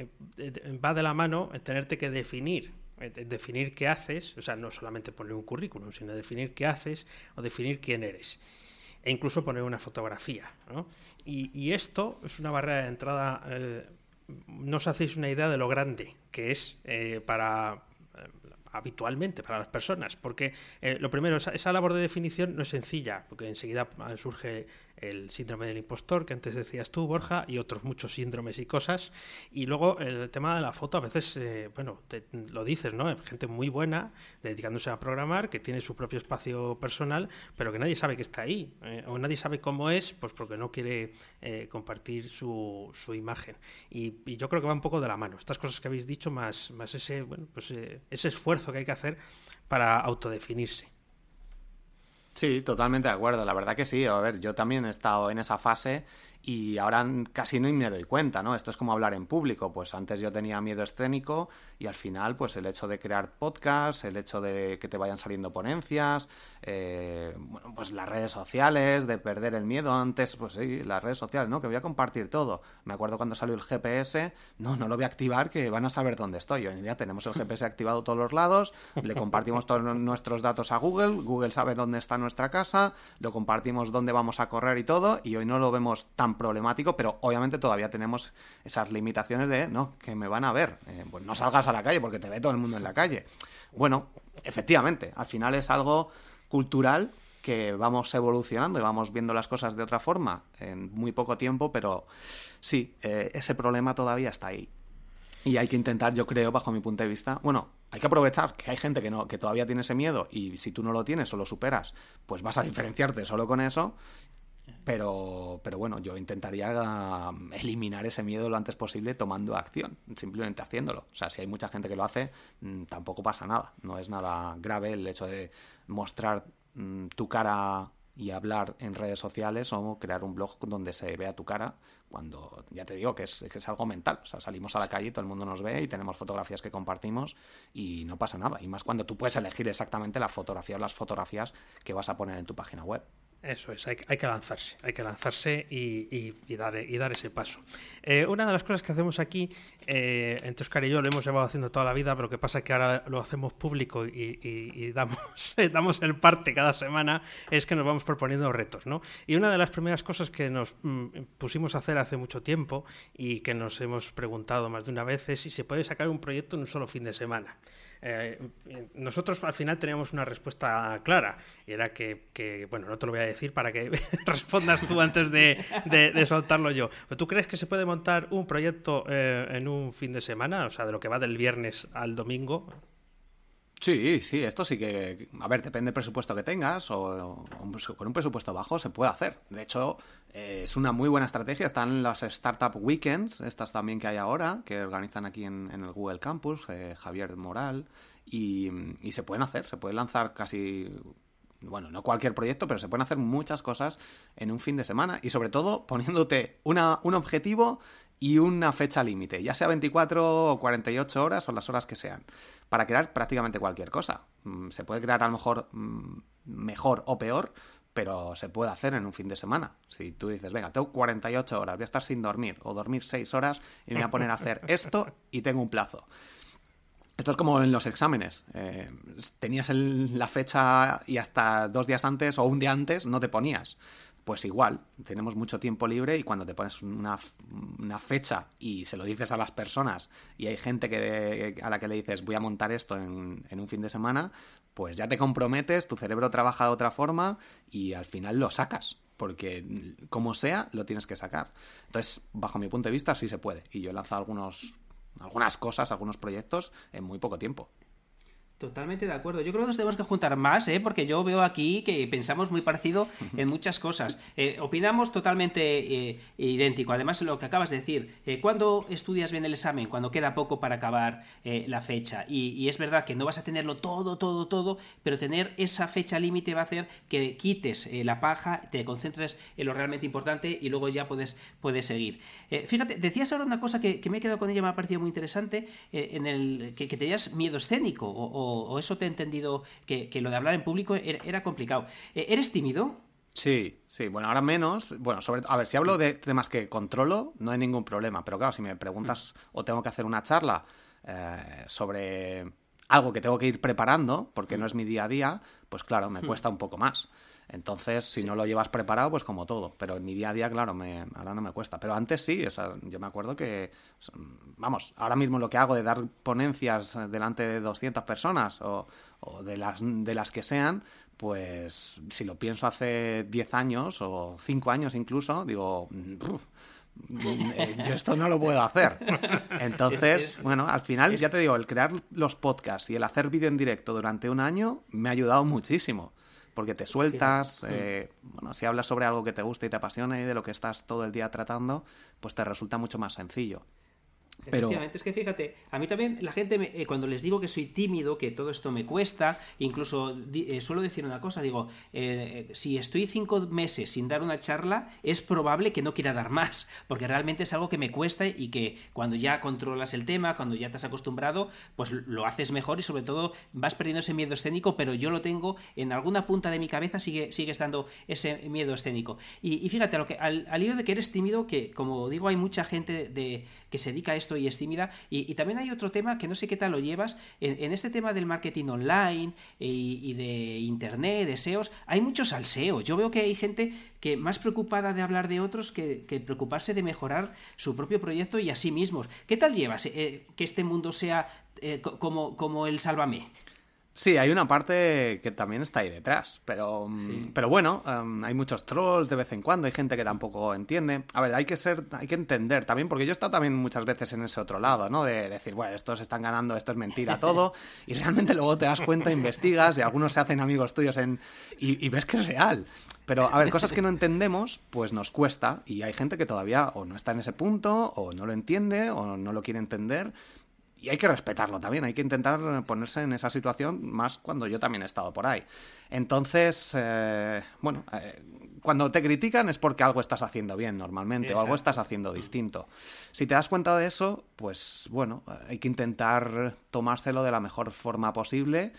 va de la mano en tenerte que definir qué haces, o sea, no solamente poner un currículum, sino definir qué haces o definir quién eres. E incluso poner una fotografía, ¿no? Y esto es una barrera de entrada. No os hacéis una idea de lo grande que es habitualmente para las personas, porque lo primero, esa labor de definición no es sencilla, porque enseguida surge el síndrome del impostor, que antes decías tú, Borja, y otros muchos síndromes y cosas, y luego el tema de la foto, a veces, lo dices, ¿no? Hay gente muy buena, dedicándose a programar, que tiene su propio espacio personal, pero que nadie sabe que está ahí, o nadie sabe cómo es, pues porque no quiere compartir su imagen, y yo creo que va un poco de la mano, estas cosas que habéis dicho, más ese esfuerzo que hay que hacer para autodefinirse. Sí, totalmente de acuerdo, la verdad que sí. A ver, yo también he estado en esa fase y ahora casi ni me doy cuenta, ¿no? Esto es como hablar en público, pues antes yo tenía miedo escénico y al final pues el hecho de crear podcasts, el hecho de que te vayan saliendo ponencias, pues las redes sociales, de perder el miedo. Antes, pues sí, las redes sociales, ¿no? Que voy a compartir todo. Me acuerdo cuando salió el GPS, no lo voy a activar, que van a saber dónde estoy. Hoy en día tenemos el GPS activado a todos los lados, le compartimos todos nuestros datos a Google sabe dónde está nuestra casa, lo compartimos dónde vamos a correr y todo, y hoy no lo vemos tan problemático, pero obviamente todavía tenemos esas limitaciones de, no, que me van a ver, pues no salgas a la calle porque te ve todo el mundo en la calle. Bueno, efectivamente, al final es algo cultural que vamos evolucionando y vamos viendo las cosas de otra forma en muy poco tiempo, pero sí, ese problema todavía está ahí. Y hay que intentar, yo creo, bajo mi punto de vista, hay que aprovechar que hay gente que todavía tiene ese miedo y si tú no lo tienes o lo superas, pues vas a diferenciarte solo con eso. Pero bueno, yo intentaría eliminar ese miedo lo antes posible tomando acción, simplemente haciéndolo. O sea, si hay mucha gente que lo hace, tampoco pasa nada. No es nada grave el hecho de mostrar tu cara y hablar en redes sociales o crear un blog donde se vea tu cara, cuando ya te digo que es algo mental. O sea, salimos a la calle y todo el mundo nos ve y tenemos fotografías que compartimos y no pasa nada. Y más cuando tú puedes elegir exactamente la fotografía o las fotografías que vas a poner en tu página web. Eso es, hay que lanzarse y dar ese paso. Una de las cosas que hacemos aquí, entre Óscar y yo lo hemos llevado haciendo toda la vida, pero lo que pasa es que ahora lo hacemos público y damos el parte cada semana, es que nos vamos proponiendo retos, ¿no? Y una de las primeras cosas que nos pusimos a hacer hace mucho tiempo y que nos hemos preguntado más de una vez es si se puede sacar un proyecto en un solo fin de semana. nosotros al final teníamos una respuesta clara, y era que bueno, no te lo voy a decir para que respondas tú antes de soltarlo yo. ¿Pero tú crees que se puede montar un proyecto en un fin de semana? O sea, de lo que va del viernes al domingo. Sí, esto sí que, a ver, depende del presupuesto que tengas o con un presupuesto bajo se puede hacer. De hecho, es una muy buena estrategia. Están las Startup Weekends, estas también que hay ahora, que organizan aquí en el Google Campus, Javier Moral, y se pueden hacer, se puede lanzar casi, bueno, no cualquier proyecto, pero se pueden hacer muchas cosas en un fin de semana y sobre todo poniéndote un objetivo y una fecha límite, ya sea 24 o 48 horas o las horas que sean, para crear prácticamente cualquier cosa. Se puede crear a lo mejor mejor o peor, pero se puede hacer en un fin de semana. Si tú dices, venga, tengo 48 horas, voy a estar sin dormir o dormir 6 horas y me voy a poner a hacer esto y tengo un plazo. Esto es como en los exámenes. Tenías la fecha y hasta 2 días antes o un día antes no te ponías. Pues igual, tenemos mucho tiempo libre y cuando te pones una fecha y se lo dices a las personas y hay gente a la que le dices voy a montar esto en un fin de semana, pues ya te comprometes, tu cerebro trabaja de otra forma y al final lo sacas, porque como sea, lo tienes que sacar. Entonces, bajo mi punto de vista, sí se puede. Y yo he lanzado algunas cosas, algunos proyectos en muy poco tiempo. Totalmente de acuerdo. Yo creo que nos tenemos que juntar más, porque yo veo aquí que pensamos muy parecido en muchas cosas. Opinamos totalmente idéntico. Además, lo que acabas de decir, ¿cuándo estudias bien el examen? Cuando queda poco para acabar la fecha. Y es verdad que no vas a tenerlo todo, pero tener esa fecha límite va a hacer que quites la paja, te concentres en lo realmente importante y luego ya puedes seguir. Fíjate, decías ahora una cosa que me he quedado con ella, me ha parecido muy interesante, que tenías miedo escénico o eso te he entendido que lo de hablar en público era complicado. ¿Eres tímido? Sí, bueno, ahora menos. Bueno, a ver, si hablo de temas que controlo, no hay ningún problema. Pero claro, si me preguntas o tengo que hacer una charla sobre algo que tengo que ir preparando, porque no es mi día a día, pues claro, me cuesta un poco más. Entonces, si no lo llevas preparado, pues como todo. Pero en mi día a día, claro, ahora no me cuesta. Pero antes sí, o sea, yo me acuerdo que, vamos, ahora mismo lo que hago de dar ponencias delante de 200 personas o de las que sean, pues si lo pienso hace 10 años o 5 años incluso, digo, yo esto no lo puedo hacer. Entonces, bueno, al final, ya te digo, el crear los podcasts y el hacer vídeo en directo durante un año me ha ayudado muchísimo. Porque te sueltas, bueno, si hablas sobre algo que te gusta y te apasiona y de lo que estás todo el día tratando, pues te resulta mucho más sencillo. Efectivamente, es que fíjate, a mí también la gente, cuando les digo que soy tímido, que todo esto me cuesta, incluso suelo decir una cosa, digo, si estoy 5 meses sin dar una charla, es probable que no quiera dar más, porque realmente es algo que me cuesta y que cuando ya controlas el tema, cuando ya te has acostumbrado, pues lo haces mejor y sobre todo vas perdiendo ese miedo escénico, pero yo lo tengo en alguna punta de mi cabeza, sigue estando ese miedo escénico. Y fíjate, al hilo de que eres tímido, que como digo, hay mucha gente que se dedica a esto y es tímida, y también hay otro tema que no sé qué tal lo llevas en este tema del marketing online y de internet, de SEOs. Hay mucho salseo. Yo veo que hay gente que más preocupada de hablar de otros que preocuparse de mejorar su propio proyecto y a sí mismos. ¿Qué tal llevas que este mundo sea como el Sálvame? Sí, hay una parte que también está ahí detrás, pero bueno, hay muchos trolls de vez en cuando, hay gente que tampoco entiende. A ver, hay que entender también, porque yo he estado también muchas veces en ese otro lado, ¿no? De decir, bueno, estos están ganando, esto es mentira todo, y realmente luego te das cuenta, investigas, y algunos se hacen amigos tuyos y ves que es real. Pero, a ver, cosas que no entendemos, pues nos cuesta, y hay gente que todavía o no está en ese punto, o no lo entiende, o no lo quiere entender. Y hay que respetarlo también, hay que intentar ponerse en esa situación, más cuando yo también he estado por ahí. Entonces, bueno, cuando te critican es porque algo estás haciendo bien normalmente. Exacto. O algo estás haciendo distinto. Si te das cuenta de eso, pues bueno, hay que intentar tomárselo de la mejor forma posible.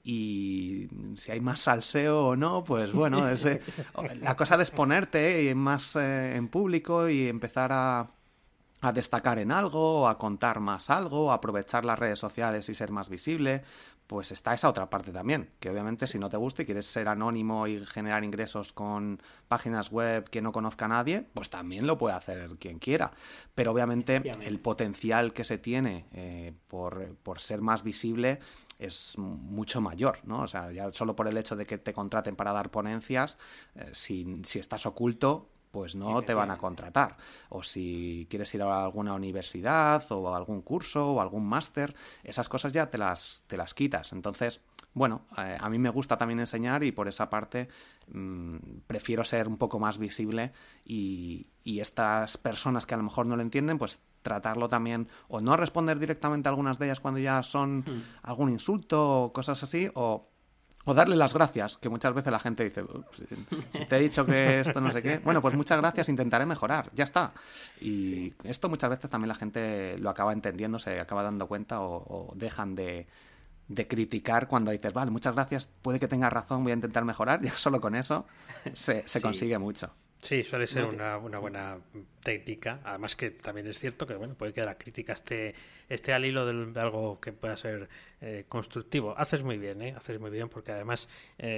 Y si hay más salseo o no, pues bueno, la cosa de exponerte más en público y empezar a a destacar en algo, o a contar más algo, a aprovechar las redes sociales y ser más visible, pues está esa otra parte también, que obviamente si no te gusta y quieres ser anónimo y generar ingresos con páginas web que no conozca a nadie, pues también lo puede hacer quien quiera. Pero obviamente el potencial que se tiene por ser más visible es mucho mayor, ¿no? O sea, ya solo por el hecho de que te contraten para dar ponencias, si estás oculto, pues no te van a contratar. O si quieres ir a alguna universidad o a algún curso o algún máster, esas cosas ya te las quitas. Entonces, bueno, a mí me gusta también enseñar y por esa parte prefiero ser un poco más visible y estas personas que a lo mejor no lo entienden, pues tratarlo también, o no responder directamente a algunas de ellas cuando ya son algún insulto o cosas así, o darle las gracias, que muchas veces la gente dice, si te he dicho que esto no sé qué, bueno, pues muchas gracias, intentaré mejorar, ya está. Y esto muchas veces también la gente lo acaba entendiendo, se acaba dando cuenta o dejan de criticar cuando dices, vale, muchas gracias, puede que tengas razón, voy a intentar mejorar, ya solo con eso se consigue mucho. Sí, suele ser una buena técnica, además que también es cierto que bueno, puede que la crítica esté al hilo de algo que pueda ser constructivo. Haces muy bien, porque además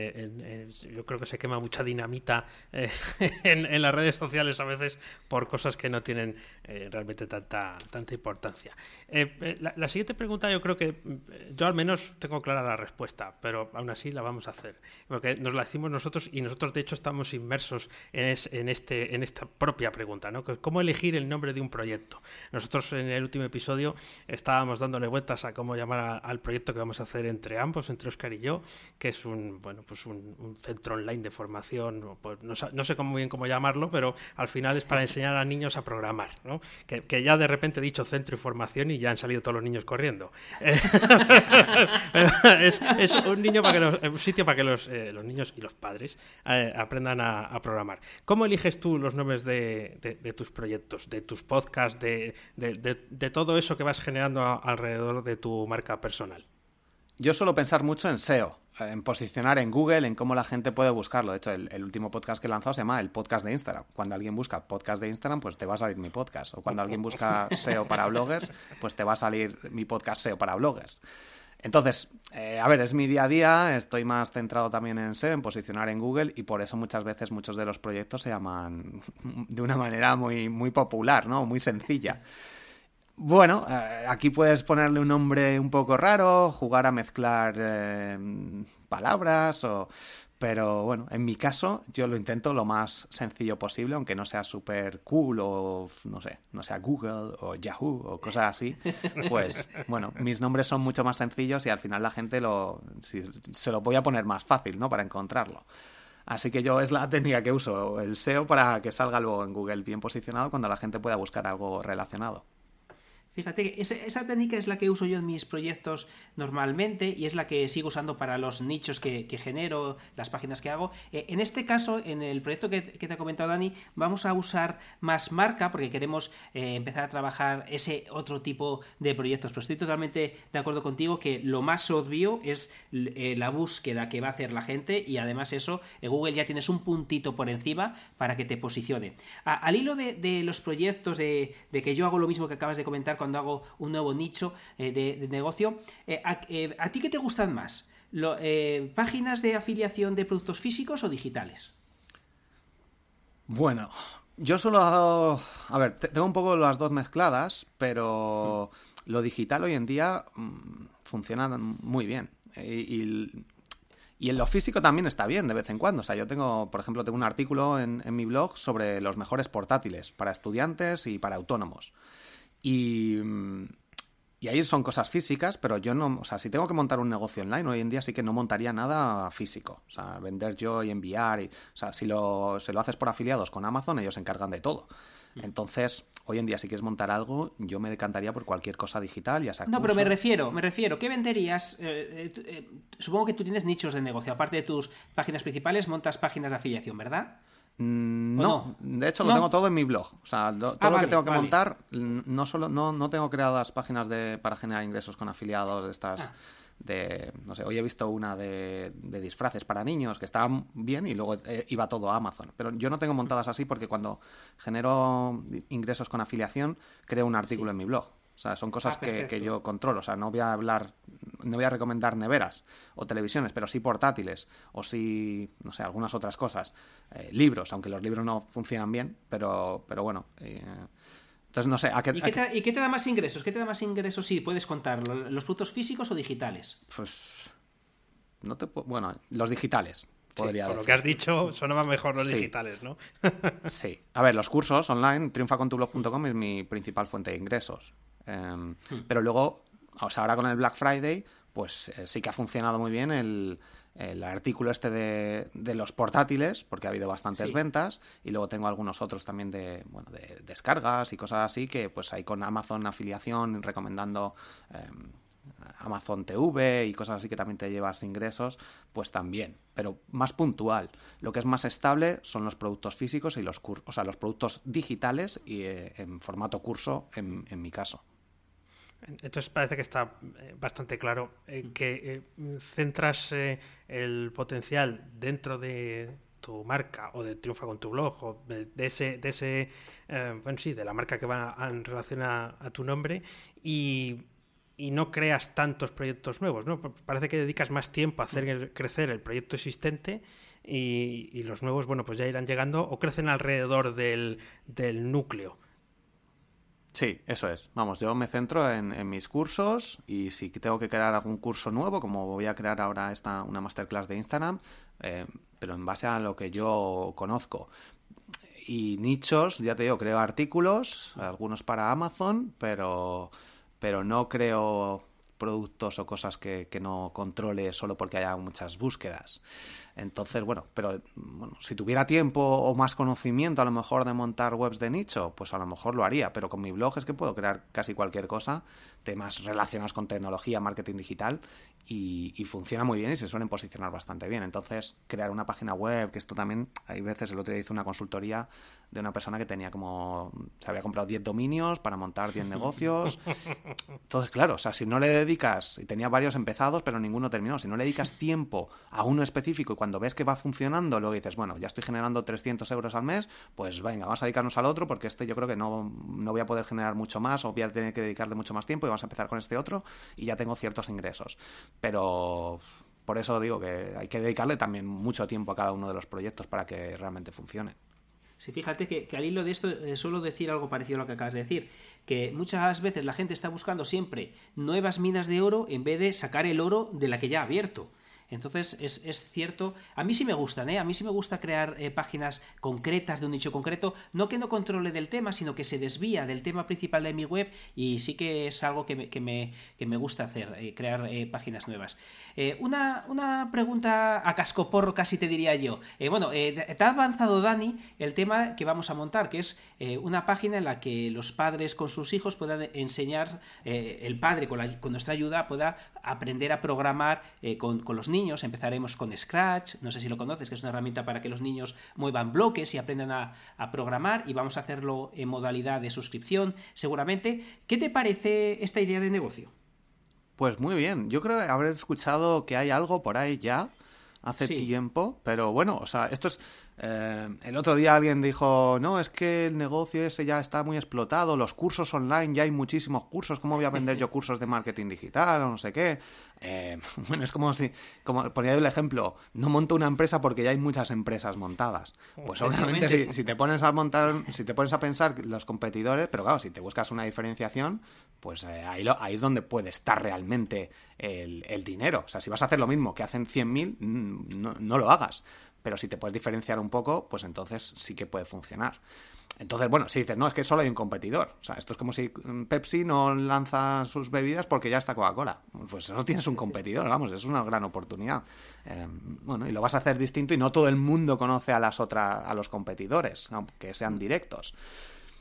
yo creo que se quema mucha dinamita en las redes sociales a veces por cosas que no tienen realmente tanta importancia. La siguiente pregunta, yo creo que yo al menos tengo clara la respuesta, pero aún así la vamos a hacer, porque nos la hicimos nosotros y nosotros de hecho estamos inmersos en esta propia pregunta, ¿no? ¿Cómo elegir el nombre de un proyecto? Nosotros en el último episodio estábamos dándole vueltas a cómo llamar al proyecto que vamos a hacer entre Óscar y yo, que es un centro online de formación, pues no sé muy bien cómo llamarlo, pero al final es para enseñar a niños a programar, ¿no? Que ya de repente he dicho centro y formación y ya han salido todos los niños corriendo. Es un sitio para que los niños y los padres aprendan a programar. ¿Cómo eliges tú los nombres de tus proyectos, de tus podcasts, de todo eso que vas generando alrededor de tu marca personal? Yo suelo pensar mucho en SEO, en posicionar en Google, en cómo la gente puede buscarlo. De hecho, el último podcast que he lanzado se llama el podcast de Instagram. Cuando alguien busca podcast de Instagram, pues te va a salir mi podcast. O cuando alguien busca SEO para bloggers, pues te va a salir mi podcast SEO para bloggers. Entonces, a ver, es mi día a día, estoy más centrado también en SEO, en posicionar en Google, y por eso muchas veces muchos de los proyectos se llaman de una manera muy, muy popular, ¿no? Muy sencilla. Bueno, aquí puedes ponerle un nombre un poco raro, jugar a mezclar palabras, pero bueno, en mi caso yo lo intento lo más sencillo posible, aunque no sea súper cool o no sea Google o Yahoo o cosas así. Pues bueno, mis nombres son mucho más sencillos y al final la gente se lo voy a poner más fácil, ¿no? Para encontrarlo. Así que yo es la técnica que uso, el SEO, para que salga luego en Google bien posicionado cuando la gente pueda buscar algo relacionado. Fíjate que esa técnica es la que uso yo en mis proyectos normalmente y es la que sigo usando para los nichos que genero, las páginas que hago. En este caso, en el proyecto que te ha comentado Dani, vamos a usar más marca porque queremos empezar a trabajar ese otro tipo de proyectos. Pero estoy totalmente de acuerdo contigo que lo más obvio es la búsqueda que va a hacer la gente y además eso, en Google ya tienes un puntito por encima para que te posicione. Al hilo de los proyectos, de que yo hago lo mismo que acabas de comentar cuando hago un nuevo nicho de negocio, ¿a ti qué te gustan más? ¿Páginas de afiliación de productos físicos o digitales? Bueno, yo solo... A ver, tengo un poco las dos mezcladas, pero lo digital hoy en día funciona muy bien. Y en lo físico también está bien de vez en cuando. O sea, yo tengo, por ejemplo, un artículo en mi blog sobre los mejores portátiles para estudiantes y para autónomos. Y ahí son cosas físicas, pero yo no... O sea, si tengo que montar un negocio online, hoy en día sí que no montaría nada físico. O sea, vender yo y enviar. O sea, si lo haces por afiliados con Amazon, ellos se encargan de todo. Entonces, hoy en día si quieres montar algo, yo me decantaría por cualquier cosa digital, ya sea No, pero me refiero, ¿qué venderías? Supongo que tú tienes nichos de negocio, aparte de tus páginas principales, montas páginas de afiliación, ¿verdad? No, de hecho lo tengo todo en mi blog. O sea, todo lo que tengo que montar, no tengo creadas páginas para generar ingresos con afiliados no sé, hoy he visto una de disfraces para niños que estaban bien y luego iba todo a Amazon. Pero yo no tengo montadas así porque cuando genero ingresos con afiliación, creo un artículo en mi blog. O sea, son cosas que yo controlo. O sea, no voy a recomendar neveras o televisiones, pero sí portátiles o sí, no sé, algunas otras cosas. Libros, aunque los libros no funcionan bien, pero bueno. Entonces, no sé. ¿Y qué te da más ingresos? ¿Qué te da más ingresos? Sí, puedes contarlo. ¿Los productos físicos o digitales? Pues, bueno, los digitales. Podría por decir. lo que has dicho, sonaba mejor los digitales, ¿no? Sí. A ver, los cursos online, triunfacontublog.com es mi principal fuente de ingresos. Pero luego, o sea, ahora con el Black Friday, pues sí que ha funcionado muy bien el artículo este de los portátiles, porque ha habido bastantes ventas, y luego tengo algunos otros también de descargas y cosas así, que pues hay con Amazon afiliación, recomendando Amazon TV y cosas así que también te llevas ingresos, pues también, pero más puntual. Lo que es más estable son los productos físicos y los productos digitales y en formato curso en mi caso. Entonces parece que está bastante claro que centras el potencial dentro de tu marca o de Triunfa con tu blog o de la marca que va en relación a tu nombre y no creas tantos proyectos nuevos, ¿no? Parece que dedicas más tiempo a hacer crecer el proyecto existente y los nuevos, bueno, pues ya irán llegando o crecen alrededor del núcleo. Sí, eso es. Vamos, yo me centro en mis cursos y si tengo que crear algún curso nuevo, como voy a crear ahora una masterclass de Instagram, pero en base a lo que yo conozco. Y nichos, ya te digo, creo artículos, algunos para Amazon, pero no creo productos o cosas que no controle solo porque haya muchas búsquedas. Entonces, pero si tuviera tiempo o más conocimiento a lo mejor de montar webs de nicho, pues a lo mejor lo haría, pero con mi blog es que puedo crear casi cualquier cosa, temas relacionados con tecnología, marketing digital y funciona muy bien y se suelen posicionar bastante bien. Entonces, crear una página web, que esto también, hay veces, el otro día hice una consultoría de una persona que tenía se había comprado 10 dominios para montar 10 negocios. Entonces, claro, o sea, si no le dedicas, y tenía varios empezados, pero ninguno terminó, si no le dedicas tiempo a uno específico y cuando ves que va funcionando, luego dices, bueno, ya estoy generando 300 euros al mes, pues venga, vamos a dedicarnos al otro porque yo creo que no voy a poder generar mucho más o voy a tener que dedicarle mucho más tiempo y vamos a empezar con este otro y ya tengo ciertos ingresos. Pero por eso digo que hay que dedicarle también mucho tiempo a cada uno de los proyectos para que realmente funcione. Sí, fíjate que al hilo de esto suelo decir algo parecido a lo que acabas de decir, que muchas veces la gente está buscando siempre nuevas minas de oro en vez de sacar el oro de la que ya ha abierto. Entonces es cierto, a mí sí me gustan, a mí sí me gusta crear páginas concretas de un nicho concreto, no que no controle del tema, sino que se desvía del tema principal de mi web y sí que es algo que me gusta hacer, crear páginas nuevas. Una pregunta a cascoporro casi te diría yo. Te ha avanzado Dani el tema que vamos a montar, que es una página en la que los padres con sus hijos puedan enseñar, el padre con nuestra ayuda pueda aprender a programar con los niños. Empezaremos con Scratch, no sé si lo conoces, que es una herramienta para que los niños muevan bloques y aprendan a programar, y vamos a hacerlo en modalidad de suscripción seguramente. ¿Qué te parece esta idea de negocio? Pues muy bien, yo creo haber escuchado que hay algo por ahí ya hace tiempo, pero bueno, o sea, esto es... el otro día alguien dijo, no, es que el negocio ese ya está muy explotado, los cursos online, ya hay muchísimos cursos, ¿cómo voy a vender yo cursos de marketing digital o no sé qué? Es como ponía yo el ejemplo, no monto una empresa porque ya hay muchas empresas montadas. Pues obviamente si te pones a pensar los competidores, pero claro, si te buscas una diferenciación, pues ahí es donde puede estar realmente el dinero. O sea, si vas a hacer lo mismo que hacen 100.000, no lo hagas. Pero si te puedes diferenciar un poco, pues entonces sí que puede funcionar. Entonces, si dices, no, es que solo hay un competidor. O sea, esto es como si Pepsi no lanza sus bebidas porque ya está Coca-Cola. Pues solo tienes un competidor, vamos, es una gran oportunidad. Y lo vas a hacer distinto y no todo el mundo conoce a los competidores, aunque sean directos.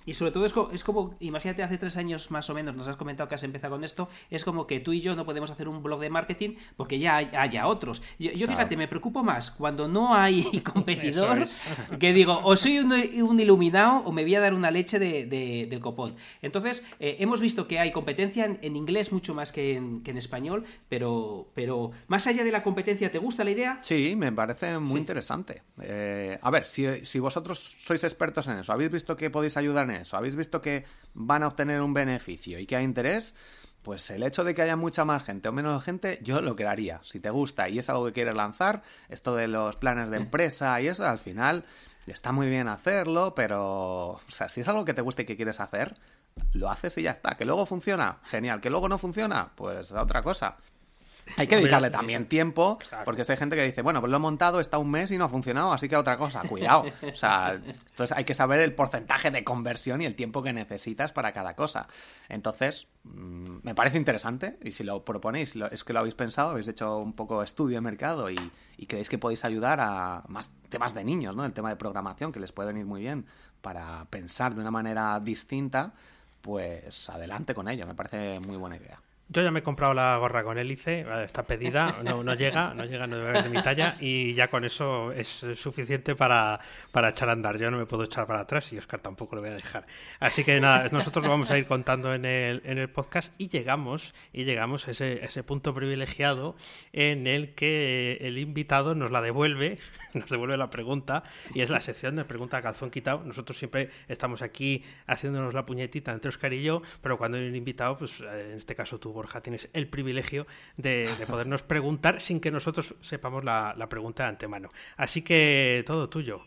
Y sobre todo es como, imagínate, hace 3 años más o menos nos has comentado que has empezado con esto, es como que tú y yo no podemos hacer un blog de marketing porque ya haya otros. Yo fíjate, me preocupo más cuando no hay competidor, que digo, o soy un iluminado o me voy a dar una leche del copón. Entonces, hemos visto que hay competencia en inglés mucho más que en español, pero más allá de la competencia, ¿te gusta la idea? Sí, me parece muy interesante. A ver, si vosotros sois expertos en eso, habéis visto que podéis ayudar en eso, habéis visto que van a obtener un beneficio y que hay interés, pues el hecho de que haya mucha más gente o menos gente, yo lo crearía. Si te gusta y es algo que quieres lanzar, esto de los planes de empresa y eso, al final está muy bien hacerlo, pero, o sea, si es algo que te gusta y que quieres hacer, lo haces y ya está. Que luego funciona, genial. Que luego no funciona, pues otra cosa. Hay que dedicarle también tiempo, porque hay gente que dice, bueno, pues lo he montado, está un mes y no ha funcionado, así que otra cosa, cuidado. O sea, entonces hay que saber el porcentaje de conversión y el tiempo que necesitas para cada cosa. Entonces, me parece interesante, y si lo proponéis, es que lo habéis pensado, habéis hecho un poco estudio de mercado y creéis que podéis ayudar a más temas de niños, ¿no? El tema de programación, que les puede venir muy bien para pensar de una manera distinta, pues adelante con ello, me parece muy buena idea. Yo ya me he comprado la gorra con hélice, está pedida, no llega, no debe haber de mi talla, y ya con eso es suficiente para echar a andar. Yo no me puedo echar para atrás y Óscar tampoco lo voy a dejar. Así que nada, nosotros lo vamos a ir contando en el podcast y llegamos a ese punto privilegiado en el que el invitado nos devuelve la pregunta, y es la sección de pregunta a calzón quitado. Nosotros siempre estamos aquí haciéndonos la puñetita entre Óscar y yo, pero cuando hay un invitado, pues en este caso tú, Borja, tienes el privilegio de podernos preguntar sin que nosotros sepamos la pregunta de antemano. Así que todo tuyo.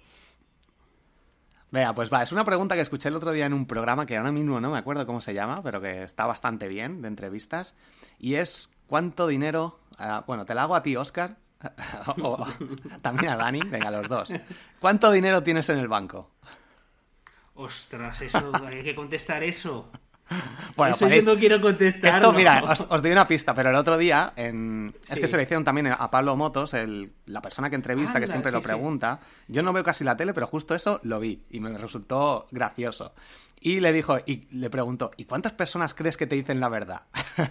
Venga, pues va, es una pregunta que escuché el otro día en un programa que ahora mismo no me acuerdo cómo se llama, pero que está bastante bien, de entrevistas, y es ¿cuánto dinero? Bueno, te la hago a ti, Óscar, o también a Dani, venga, los dos. ¿Cuánto dinero tienes en el banco? Ostras, eso, hay que contestar eso. Bueno, eso yo no quiero contestar. Esto, mira, os doy una pista, pero el otro día es que se le hicieron también a Pablo Motos, la persona que entrevista, que siempre lo pregunta. Yo no veo casi la tele, pero justo eso lo vi y me resultó gracioso. Y le preguntó, ¿y cuántas personas crees que te dicen la verdad?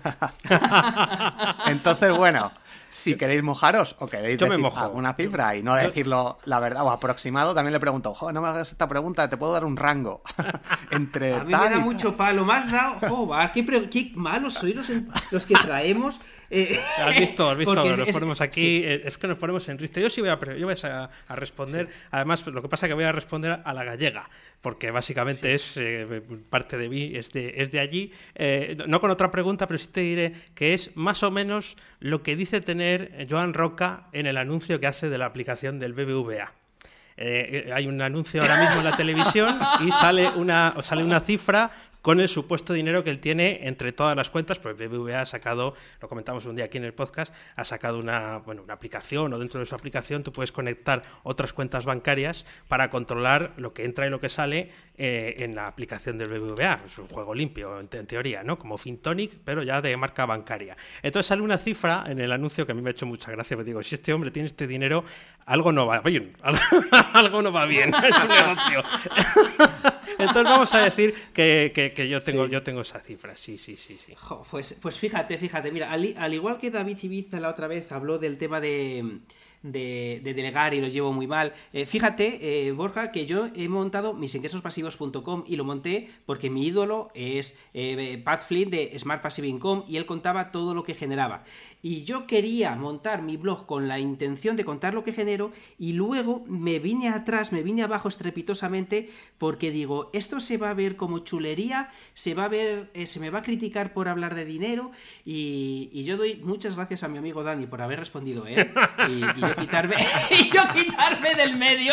Entonces, bueno, si queréis mojaros o queréis decir alguna cifra y no decirlo la verdad o aproximado, también le pregunto, no me hagas esta pregunta, te puedo dar un rango. Entre a mí me da mucho palo, me has dado, qué malos sois los que traemos. Has visto, nos ponemos aquí, es que nos ponemos en ristre. Yo sí voy a responder, además lo que pasa es que voy a responder a la gallega, porque básicamente es parte de mí, es de allí, no con otra pregunta, pero sí te diré que es más o menos lo que dice tener Joan Roca en el anuncio que hace de la aplicación del BBVA. Hay un anuncio ahora mismo en la televisión y sale una cifra con el supuesto dinero que él tiene entre todas las cuentas, pues BBVA ha sacado, lo comentamos un día aquí en el podcast, ha sacado una aplicación, o dentro de su aplicación tú puedes conectar otras cuentas bancarias para controlar lo que entra y lo que sale en la aplicación del BBVA. Es un juego limpio, en teoría, ¿no? Como Fintonic, pero ya de marca bancaria. Entonces sale una cifra en el anuncio que a mí me ha hecho mucha gracia, porque digo, si este hombre tiene este dinero, algo no va bien, algo no va bien, es un negocio. Entonces vamos a decir que yo tengo esa cifra, sí. Jo, pues fíjate, mira, al igual que David Ibiza la otra vez habló del tema de delegar y lo llevo muy mal. Fíjate, Borja, que yo he montado misingresospasivos.com y lo monté porque mi ídolo es Pat Flynn de Smart Passive Income y él contaba todo lo que generaba. Y yo quería montar mi blog con la intención de contar lo que genero y luego me vine abajo estrepitosamente porque digo, esto se va a ver como chulería, se me va a criticar por hablar de dinero y yo doy muchas gracias a mi amigo Dani por haber respondido él y yo quitarme del medio.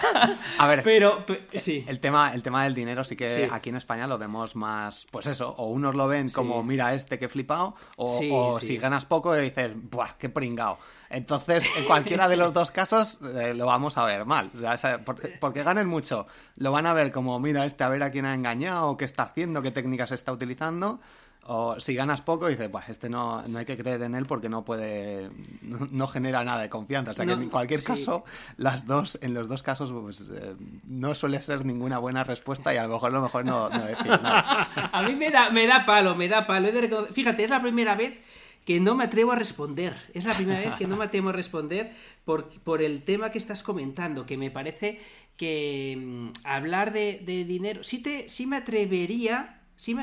A ver, pero sí. El tema del dinero sí que aquí en España lo vemos más, pues eso, o unos lo ven como mira que flipado, o si ganas poco dices, ¡buah, qué pringao! Entonces, en cualquiera de los dos casos lo vamos a ver mal. O sea, porque ganen mucho, lo van a ver como, mira a ver a quién ha engañado, qué está haciendo, qué técnicas está utilizando, O si ganas poco, dices, pues este no hay que creer en él porque no genera nada de confianza. O sea que en cualquier caso, en los dos casos, pues no suele ser ninguna buena respuesta y a lo mejor no decir nada. A mí me da palo. Fíjate, es la primera vez que no me atrevo a responder. Es la primera vez que no me atrevo a responder por el tema que estás comentando, que me parece que hablar de dinero... Sí me atrevería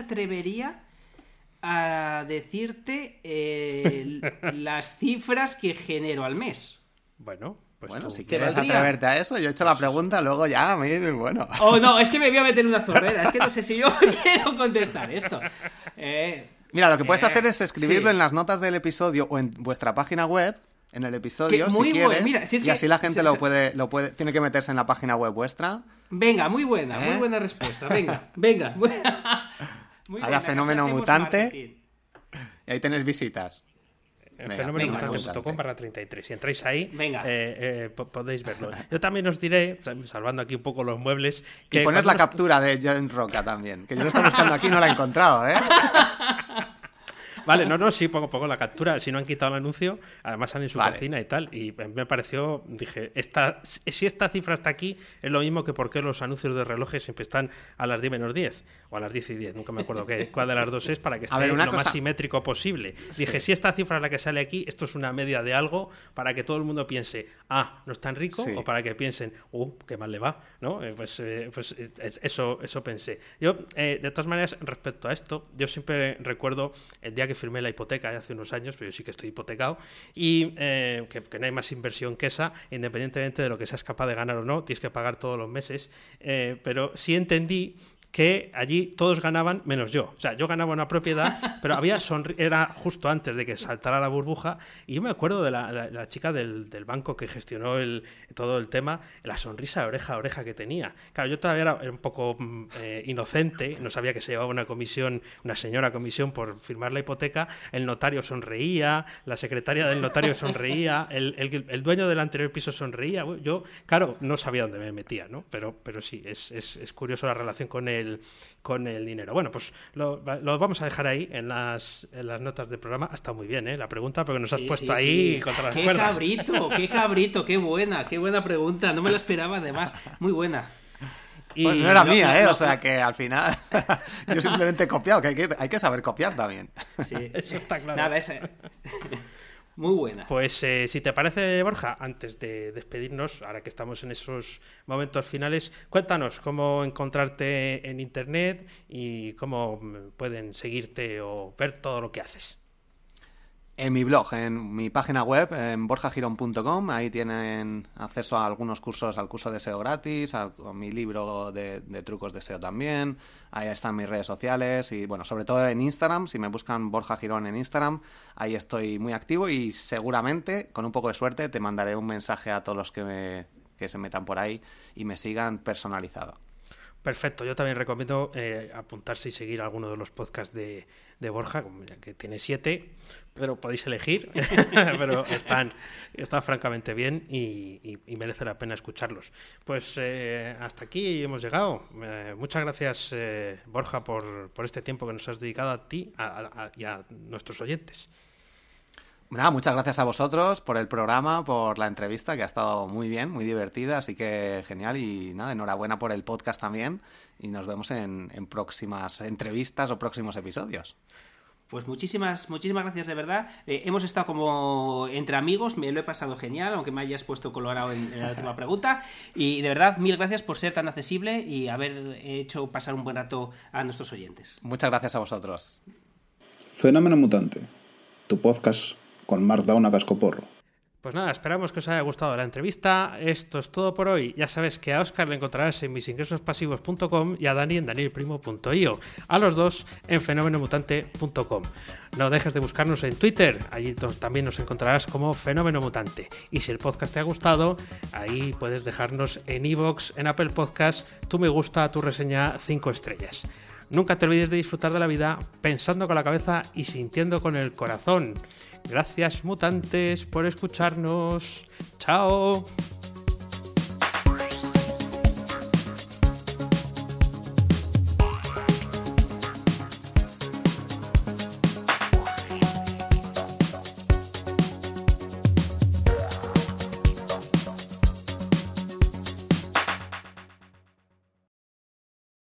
a decirte las cifras que genero al mes. Bueno, si quieres atreverte a eso, yo he hecho la pregunta, luego ya, a mí, bueno. Oh, no, es que me voy a meter una zorrera, es que no sé si yo quiero contestar esto. Mira, lo que puedes hacer es escribirlo en las notas del episodio o en vuestra página web, en el episodio, si quieres, mira, si es y así la gente lo puede, tiene que meterse en la página web vuestra. Venga, muy buena respuesta, venga. Haya Fenómeno Mutante y ahí tenéis visitas. fenomenomutante.com/33. Si entráis ahí, podéis verlo. Yo también os diré, salvando aquí un poco los muebles, que y poner la captura de John Roca también, que yo lo estoy buscando aquí y no la he encontrado, ¿eh? Vale, sí, pongo la captura. Si no han quitado el anuncio, además sale en su cocina y tal. Y me pareció, dije, si esta cifra está aquí, es lo mismo que por qué los anuncios de relojes siempre están a las 10 menos 10 o a las 10 y 10. Nunca me acuerdo cuál de las dos es para que esté lo más simétrico posible. Dije, si esta cifra es la que sale aquí, esto es una media de algo para que todo el mundo piense, no es tan rico, o para que piensen, qué mal le va, ¿no? Eso pensé. Yo, de todas maneras, respecto a esto, yo siempre recuerdo el día que firmé la hipoteca hace unos años, pero yo sí que estoy hipotecado, y que no hay más inversión que esa, independientemente de lo que seas capaz de ganar o no, tienes que pagar todos los meses, pero sí entendí que allí todos ganaban menos yo. O sea, yo ganaba una propiedad, pero era justo antes de que saltara la burbuja, y yo me acuerdo de la chica del banco que gestionó todo el tema, la sonrisa de oreja a oreja que tenía. Claro, yo todavía era un poco inocente, no sabía que se llevaba una señora comisión por firmar la hipoteca, el notario sonreía, la secretaria del notario sonreía, el dueño del anterior piso sonreía. Yo, claro, no sabía dónde me metía, ¿no? Pero sí, es curioso la relación con el dinero. Bueno, pues lo vamos a dejar ahí en las notas del programa. Ha estado muy bien, la pregunta, porque nos has puesto ahí contra las cuerdas. Qué cabrito, qué buena pregunta. No me la esperaba, además. Muy buena. Y no era mía, o sea que al final yo simplemente he copiado, que hay que saber copiar también. Sí, eso está claro. Nada, muy buena. Pues si te parece, Borja, antes de despedirnos, ahora que estamos en esos momentos finales, cuéntanos cómo encontrarte en internet y cómo pueden seguirte o ver todo lo que haces. En mi blog, en mi página web, en borjagirón.com, ahí tienen acceso a algunos cursos, al curso de SEO gratis, a mi libro de trucos de SEO también, ahí están mis redes sociales y, bueno, sobre todo en Instagram, si me buscan Borja Girón en Instagram, ahí estoy muy activo y seguramente, con un poco de suerte, te mandaré un mensaje a todos los que se metan por ahí y me sigan personalizado. Perfecto, yo también recomiendo apuntarse y seguir alguno de los podcasts de Borja, que tiene 7, pero podéis elegir, pero están francamente bien y merece la pena escucharlos. Pues hasta aquí hemos llegado. Muchas gracias, Borja, por este tiempo que nos has dedicado a ti y a nuestros oyentes. Nada, muchas gracias a vosotros por el programa, por la entrevista, que ha estado muy bien, muy divertida, así que genial. Y nada, enhorabuena por el podcast también y nos vemos en próximas entrevistas o próximos episodios. Pues muchísimas gracias de verdad. Hemos estado como entre amigos, me lo he pasado genial, aunque me hayas puesto colorado en la última pregunta. Y de verdad, mil gracias por ser tan accesible y haber hecho pasar un buen rato a nuestros oyentes. Muchas gracias a vosotros. Fenómeno Mutante, tu podcast con Mark Down a cascoporro. Pues nada, esperamos que os haya gustado la entrevista. Esto es todo por hoy. Ya sabes que a Óscar le encontrarás en misingresospasivos.com y a Dani en danielprimo.io. A los dos en fenomenomutante.com. No dejes de buscarnos en Twitter. Allí también nos encontrarás como Fenómeno Mutante. Y si el podcast te ha gustado, ahí puedes dejarnos en iVoox, en Apple Podcast, tu me gusta, tu reseña 5 estrellas. Nunca te olvides de disfrutar de la vida pensando con la cabeza y sintiendo con el corazón. Gracias, mutantes, por escucharnos. ¡Chao!